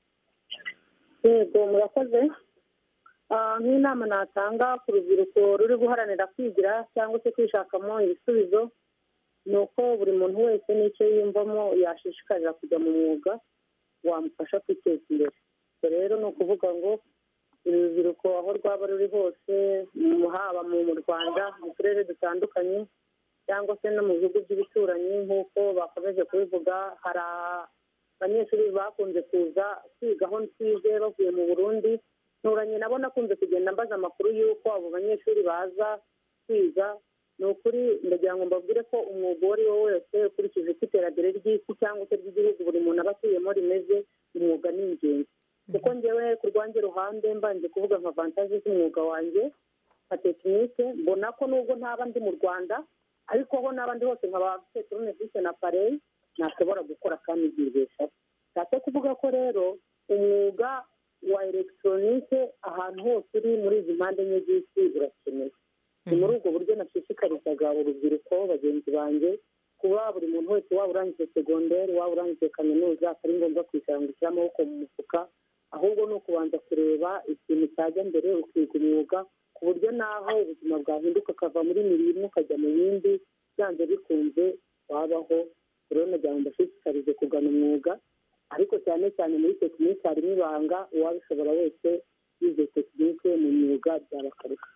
Yego, murakoze. Nk'inama natanga ku rubyiruko ruri guharanira kwigira cyangwa se kwishakamo ibisubizo, ni uko buri muntu wese n'icyo yiyumvamo yashishikarira kujya mu mwuga wamufasha kwiteza imbere. Rero ni ukuvuga ngo urubyiruko aho rwaba ruri hose, haba mu Rwanda, mu turere dutandukanye cyangwa se no mu bihugu by'ibituranyi, nk'uko bakomeje kubivuga, hari abanyeshuri bakunze kuza kwiga aho nsize bavuye mu Burundi. Nturanye nabo nakunze kugenda mbaza amakuru y'uko abo banyeshuri baza kwiga. Ni ukuri ndagira ngo mbabwire ko umwuga uwo ari wo wese ukurikije uko iterambere ry'isi cyangwa se ry'igihugu buri muntu aba atuyemo rimeze, umwuga ni ingenzi. Kuko njyewe ku rwanjye ruhande mbanje kuvuga nka avantage z'umwuga wanjye nka tekinike, mbona ko nubwo ntaba ndi mu Rwanda, ariko aho n'aba ndi hose nkaba mfite turunevise na pareyi, ntashobora gukora kandi byibeshaho. Nshatse kuvuga ko rero umwuga wa elegitoronike ahantu hose uri muri izi mpande enye z'isi urakenewe. Ni muri ubwo buryo nashishikarizaga urubyiruko bagenzi banjye kuba buri muntu wese, waba urangije segonderi, waba urangije kaminuza, atari ngombwa kwicara ngo ushyire amaboko mu mufuka, ahubwo ni ukubanza kureba ikintu cyajya mbere, ukiga umwuga ku buryo naho ubuzima bwahinduka ukava muri mirimo ukajya mu bindi, byanze bikunze wabaho. Rero nagira ngo ndashishikarize kugana umwuga, ariko cyane cyane muri tekinike harimo ibanga, uwabishobora wese yize tekinike mu myuga byabakaruka.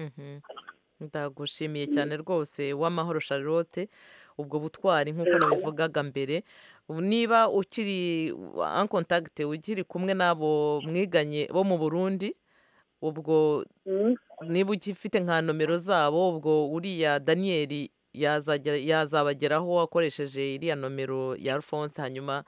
Ndagushimiye cyane rwose Uwamahoro Charlotte, ubwo butwari nk'uko nabivugaga mbere. Niba ukiri en contact, ukiri kumwe n'abo mwiganye bo mu Burundi, ubwo niba ugifite nka nomero zabo, ubwo uriya Daniel yazabageraho akoresheje iriya nomero ya Alphonse, hanyuma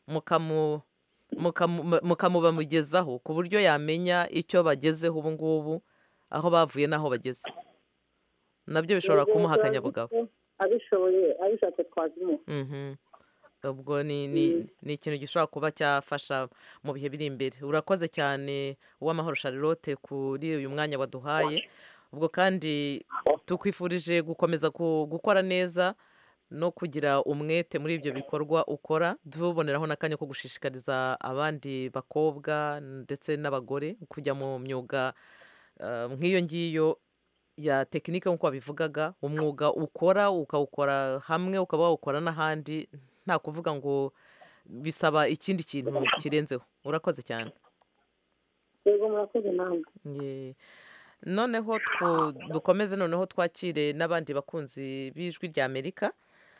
mukamubamugezaho ku buryo yamenya icyo bagezeho ubu ngubu, aho bavuye n'aho bageze. Nabyo bishobora kumuha akanyabugabo. Abishoboye abishatse twazimuha. Ubwo ni ni ikintu gishobora kuba cyafasha mu bihe biri imbere. Urakoze cyane Uwamahoro Charlotte kuri uyu mwanya waduhaye. Ubwo kandi tukwifurije gukomeza gukora neza no kugira umwete muri ibyo bikorwa ukora, tuboneraho n'akanya ko gushishikariza abandi bakobwa ndetse n'abagore kujya mu myuga nk'iyo ngiyo ya tekinike nk'uko wabivugaga. Umwuga ukora ukawukora hamwe, ukaba wawukora n'ahandi, nta kuvuga ngo bisaba ikindi kintu kirenzeho. Urakoze cyane. Yego, murakoze namwe. Noneho dukomeze noneho twakire n'abandi bakunzi b'ijwi rya Amerika.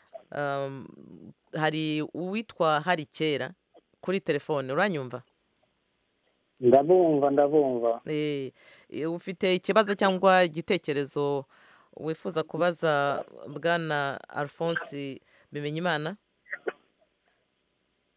Hari uwitwa Hari Kera kuri telefone, uranyumva? Ndabumva ndabumva. Eh, ufite ikibazo cyangwa igitekerezo wifuza kubaza bwana Alphonse Bimenyimana?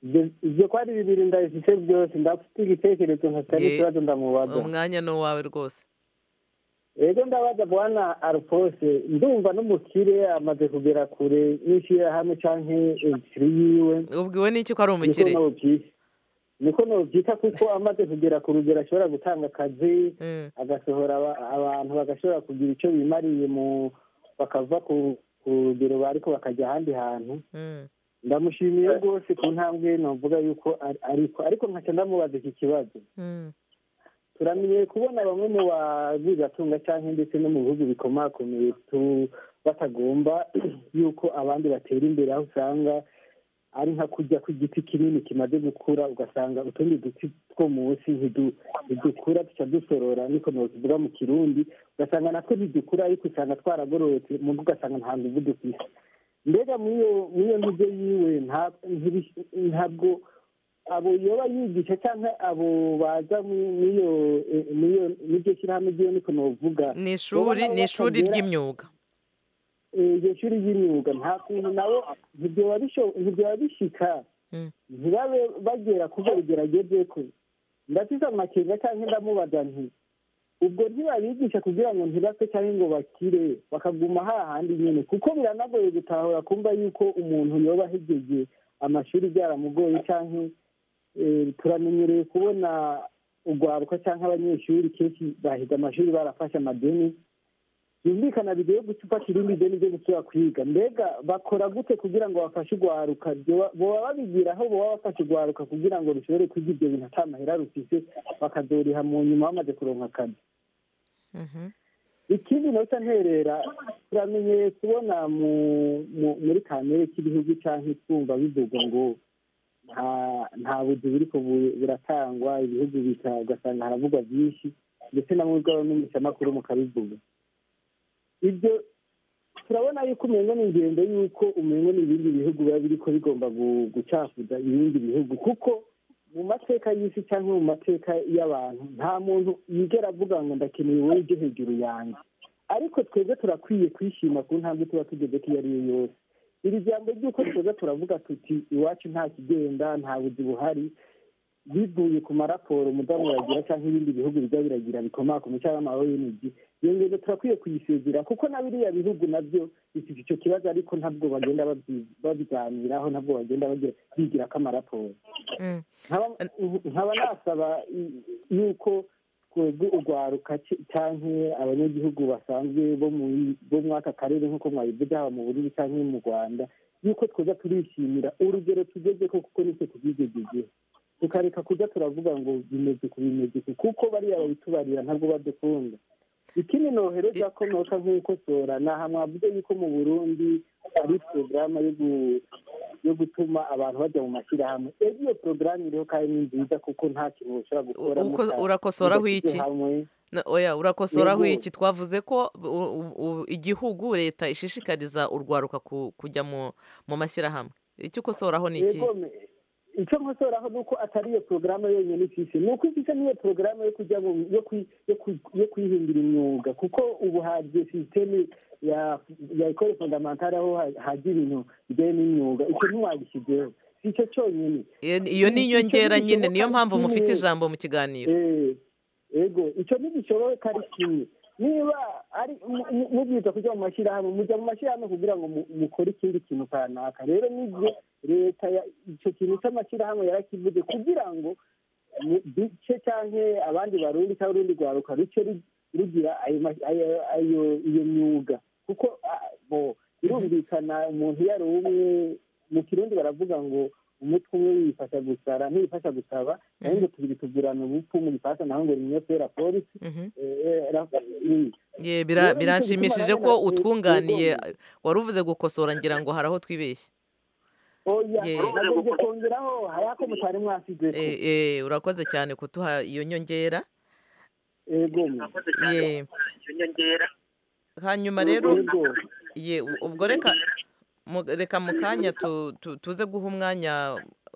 ibyo ko ari bibiri ndabifite byose ndafite igitekerezo nkatari ikibazo ndamubaza umwanya ni uwawe rwose rero ndabaza bwana Alphonse ndumva n'umukire amaze kugera kure n'ishyirahamwe cyangwa ebyiri yiwe ubwiwe n'iki ko ari umukire niko nobyita kuko amaze kugera ku rugero ashobora gutanga akazi agasohora abantu bagashobora kugira icyo bimariye mu bakava ku rugero bariko bakajya ahandi hantu ndamushimiye rwose ku ntambwe navuga yuko ariko ariko nkaca ndamubaza iki kibazo turamenyeye kubona bamwe mu babigatunga cyangwa ndetse no mu bihugu bikomakomeye batagomba yuko abandi batera imbere aho usanga ari nka kujya ku giti kinini kimaze gukura ugasanga utundi duti two munsi ntidukura duca dusorora niko tuvuga mu kirundi ugasanga natwo ntidukura ariko usanga twaragororotse mu ugasanga nta nguvu dufise mbega mw'iyo ntibyo yiwe ntabwo abo yoba yigisha cyangwa abo baza n'iryo shyirahamwe ryiwe niko novuga ni ishuri ni ishuri ry'imyuga iryo shuri ry'imyuga nta kuntu nabo ntibyoba bishika ntibabe bagera kuva bigerageze ko ndafise amakenga cyangwa ndamubaza nti ubwo ntibabigisha kugira ngo ntibapfe cyangwa ngo bakire bakaguma hahandi nyine kuko biranagoye gutahura kumva yuko umuntu yoba ahegeje amashuri byaramugoye cyangwa turamenyereye kubona urwaruka cyangwa abanyeshuri kenshi bahiga amashuri barafashe amadeni byumvikana bigiye gufata irindi deni ryo gusubira kwiga mbega bakora gute kugira ngo bafashe urwaruka boba babigira aho boba bafashe urwaruka kugira ngo rushobore kwiga ibyo bintu ata mahera rufise bakadoriha mu nyuma bamaze kuronka akazi ikindi nota nterera turamenyeye kubona muri kamere k'ibihugu cyangwa twumva bivuga ngo nta buzi buriko buratangwa ibihugu ugasanga haravugwa byinshi ndetse na mwebwe abamenyeshamakuru mukabivuga ibyo turabona yuko umengo ni ingendo yuko umengo n'ibindi bihugu biba biriko bigomba gucafuza ibindi bihugu kuko mu mateka y'isi cyangwa mu mateka y'abantu nta muntu yigera avuga ngo ndakeneye wowe ujye hejuru yanjye ariko twebwe turakwiye kwishima ku ntambwe tuba tugeze ko iyo ari yo yose iri jambo ry'uko twebwe turavuga tuti iwacu nta kigenda nta buzi buhari bivuye ku maraporo umudamu yagira cyangwa ibindi bihugu bijya biragira bikomakome cyangwa amaoyenigi iyo ngendo turakwiye kuyisezera kuko na biriya bihugu nabyo bifite icyo kibazo ariko ntabwo bagenda babiganiraho ntabwo bagenda bigira ko amaraporo nkaba nasaba yuko twebwe urwaruka cyangwa abanyagihugu basanzwe bo muri aka karere nk'uko mwabivuze haba mu Burundi cyangwa mu Rwanda yuko tweza turishimira urugero tugeze ko kuko nitwe tubigejeje tukareka kujya turavuga ngo bimeze ku bimeze kuko bariya babitubarira ntabwo badukunda ikindi nohereza ko noka nk'uko sora naha mwavuze yuko mu Burundi ari porogaramu yo gutuma abantu bajya mu mashyirahamwe iyo porogaramu iriho kandi ni nziza kuko nta kintu ushobora gukora urakosoraho iki oya urakosoraho iki twavuze ko igihugu leta ishishikariza urwaruka kujya mu mashyirahamwe icyo ukosoraho ni iki icyo nkosoraho ni uko atari iyo porogaramu yonyine ifise ni uko ifise n'iyo porogaramu yo kujya yo kwihimbira imyuga kuko ubu hagiye sisiteme ya ekole fondamentale aho hagira ibintu bijyanye n'imyuga icyo ntiwagishyizeho si icyo cyonyine iyo ni inyongera nyine niyo mpamvu mufite ijambo mu kiganiro yego icyo ntigishoboye ko ari kimwe niba ari mubwiza kujya mu mashyirahamwe mujya mu mashyirahamwe kugira ngo mukore ikindi kintu kanaka rero nibyo leta icyo kintu cy'amashyirahamwe yarakivuze kugira ngo duce cyangwa abandi barundi cyangwa urundi rwaruka ruce rugira iyo myuga kuko birumvikana umuntu iyo ari umwe mu kirundi baravuga ngo umutwe umwe wifasha gusara ntibifasha gusaba naho ngo tubiri tugurana ubupfu mu gifata naho ngo rimwe fera polisi biranshimishije ko utwunganiye wari uvuze gukosora ngira ngo hari aho twibeshye oya nagomba kongeraho hari ako mutari mwasize eh urakoze cyane kutuha iyo nyongera yego hanyuma rero ye ubwo reka reka mu kanya tuze guha umwanya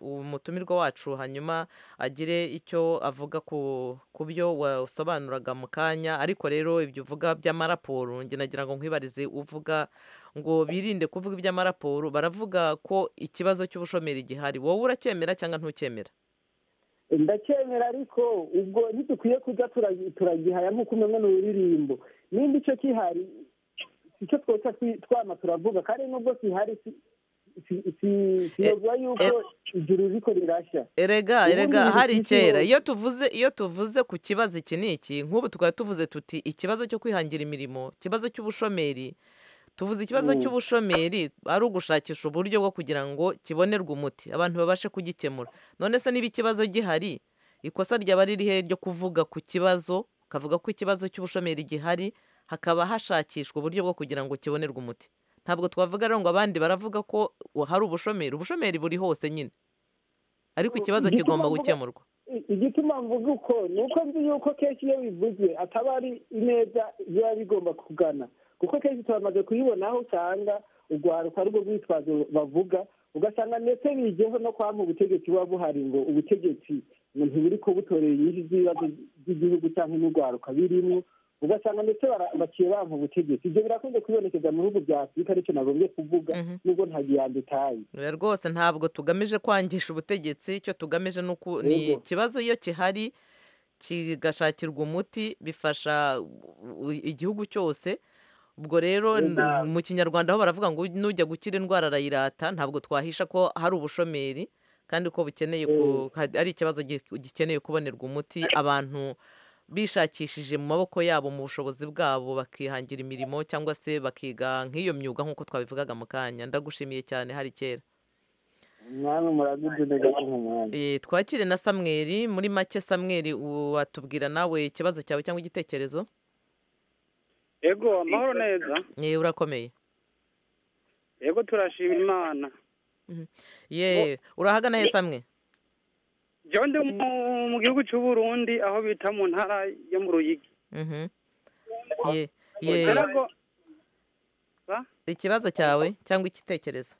umutumirwa wacu hanyuma agire icyo avuga ku byo wasobanuraga mu kanya ariko rero ibyo uvuga by'amaraporo njye nagira ngo nkwibarize uvuga ngo birinde kuvuga iby'amaraporo baravuga ko ikibazo cy'ubushomeri gihari wowe uracyemera cyangwa ntucyemera ndacyemera ariko ubwo ntidukwiye kujya turagihaya nk'uko umwe ni ururirimbo nimba icyo kihari icyo twose twama turavuga kandi nubwo kihari siyovuga yuko ijuru riko rirashya erega erega hari kera iyo tuvuze iyo tuvuze ku kibazo iki n'iki nk'ubu tukaba tuvuze tuti ikibazo cyo kwihangira imirimo ikibazo cy'ubushomeri tuvuze ikibazo cy'ubushomeri ari ugushakisha uburyo bwo kugira ngo kibonerwe umuti abantu babashe kugikemura none se niba ikibazo gihari ikosa ryaba riri he ryo kuvuga ku kibazo ukavuga ko ikibazo cy'ubushomeri gihari hakaba hashakishwa uburyo bwo kugira ngo kibonerwe umuti ntabwo twavuga rero ngo abandi baravuga ko hari ubushomeri ubushomeri buri hose nyine ariko ikibazo kigomba gukemurwa igituma mvuga uko ni uko nzi yuko kenshi iyo bivuze ataba ari ineza biba bigomba kugana kuko kenshi turamaze kuyibona aho usanga urwaruka ari rwo rwitwazo bavuga ugasanga ndetse bigeho no kwampa ubutegetsi buba buhari ngo ubutegetsi ntiburi ko butorera inyinshi z'ibibazo by'igihugu cyangwa n'urwaruka birimo ugasanga ndetse baciye bampa ubutegetsi ibyo birakunze kwibonekeza mu bihugu bya afurika aricyo nagombye kuvuga nubwo ntagiyanditaye rwose ntabwo tugamije kwangisha ubutegetsi icyo tugamije ni ikibazo iyo kihari kigashakirwa umuti bifasha igihugu cyose ubwo rero mu kinyarwanda aho baravuga ngo nujya gukira indwara arayirata ntabwo twahisha ko hari ubushomeri kandi ko bukeneye ari ikibazo gikeneye kubonerwa umuti abantu bishakishije mu maboko yabo mu bushobozi bwabo bakihangira imirimo cyangwa se bakiga nk'iyo myuga nk'uko twabivugaga mu kanya ndagushimiye cyane hari kera twakire na samweri muri make samweri watubwira nawe ikibazo cyawe cyangwa igitekerezo yego amahoro neza yewe urakomeye yego turashima imana ye urahagana he samwe jya ndi mu gihugu cy'u Burundi aho bita mu ntara yo mu Ruyigi ikibazo cyawe cyangwa igitekerezo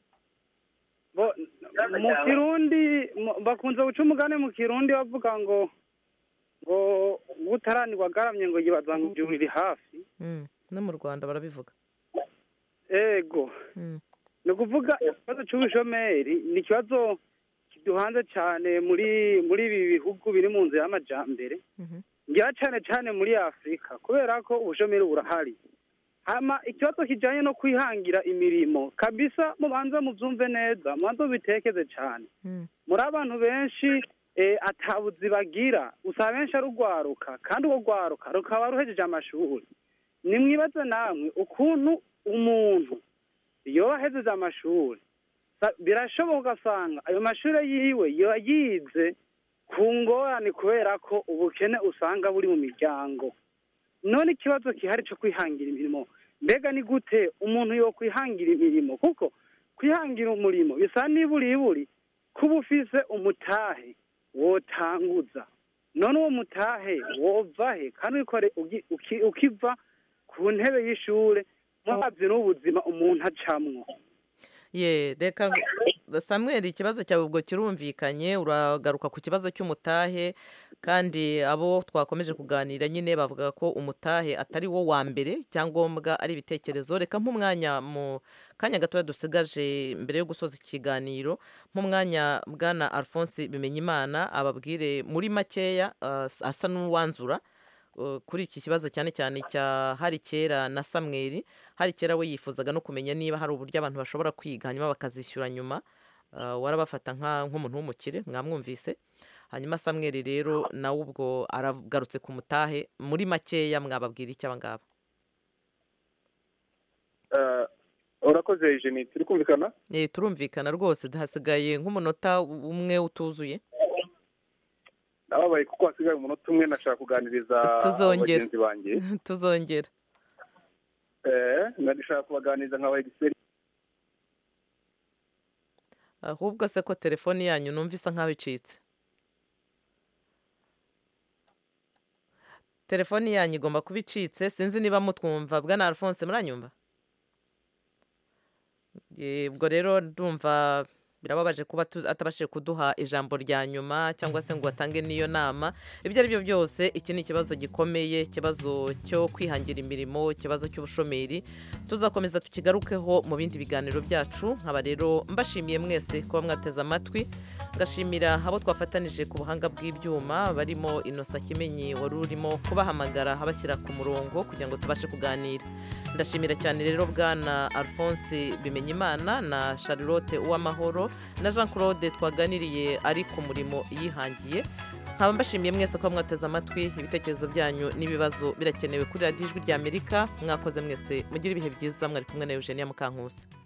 mu kirundi bakunze guca umugani mu kirundi bavuga ngo ngo utaranirwa agaramye ngo yibaza ngo ibyo biri hafi no mu Rwanda barabivuga ego ni ukuvuga ikibazo cy'ubushomeri ni ikibazo kiduhanze cyane muri muri ibi bihugu biri mu nzira y'amajyambere ngira cyane cyane muri afurika kubera ko ubushomeri burahari hama ikibazo kijyanye no kwihangira imirimo kabisa mubanza mubyumve neza mubanza mubitekeze cyane muri abantu benshi atabuzi bagira usaba benshi ari urwaruka kandi urwo rwaruka rukaba ruhejeje amashuri nimwibaze namwe ukuntu umuntu iyo ahejeje amashuri birashoboka ugasanga ayo mashuri yiwe yayize ku ngorane kubera ko ubukene usanga buri mu miryango none ikibazo gihari cyo kwihangira imirimo mbega ni gute umuntu yo kwihangira imirimo kuko kwihangira umurimo bisa n'iburiburi kuba ufise umutahe wotanguza none uwo mutahe wova he kandi ukiva ku ntebe y'ishure mubazi n'ubuzima umuntu acamwo ye reka Samuel ikibazo cyawe ubwo kirumvikanye uragaruka ku kibazo cy'umutahe kandi abo twakomeje kuganira nyine bavuga ko umutahe atari wo wa mbere cyangombwa ari ibitekerezo reka nk'umwanya mu kanya gatoya dusigaje mbere yo gusoza ikiganiro nk'umwanya bwana Alphonse Bimenyimana ababwire muri makeya asa n'uwanzura kuri iki kibazo cyane cyane cya hari kera na Samuel hari kera we yifuzaga no kumenya niba hari uburyo abantu bashobora kwiga hanyuma bakazishyura nyuma warabafata nk'umuntu w'umukire mwamwumvise hanyuma Samuel rero nawe ubwo aragarutse ku mutahe muri makeya mwababwira icyo abangaba urakoze Eugenie turi kumvikana turumvikana rwose hasigaye nk'umunota umwe utuzuye ababaye kuko hasigaye umunota umwe nashaka kuganiriza abagenzi banjye tuzongera nashaka kubaganiriza nka egiseri ahubwo se ko telefoni yanyu numva isa nk'aho icitse telefoni yanyu igomba kuba icitse sinzi niba mutwumva bwana Alphonse muranyumva ubwo rero ndumva birababaje kuba atabashije kuduha ijambo rya nyuma cyangwa se ngo atange n'iyo nama. Ibyo ari byo byose iki ni ikibazo gikomeye, ikibazo cyo kwihangira imirimo, ikibazo cy'ubushomeri. Tuzakomeza tukigarukeho mu bindi biganiro byacu. Nkaba rero mbashimiye mwese kuba mwateze amatwi, ngashimira abo twafatanije ku buhanga bw'ibyuma barimo Innocent Kimenyi wari urimo kubahamagara abashyira ku murongo kugira ngo tubashe kuganira. Ndashimira cyane rero bwana Alphonse Bimenyimana na Charlotte Uwamahoro na Jean Claude twaganiriye ari ku murimo yihangiye. Nkaba mbashimiye mwese ko mwateze amatwi. Ibitekerezo byanyu n'ibibazo birakenewe kuri radiyo Ijwi ry'Amerika. Mwakoze mwese, mugira ibihe byiza. Mwari kumwe na Eugenia Mukankusi.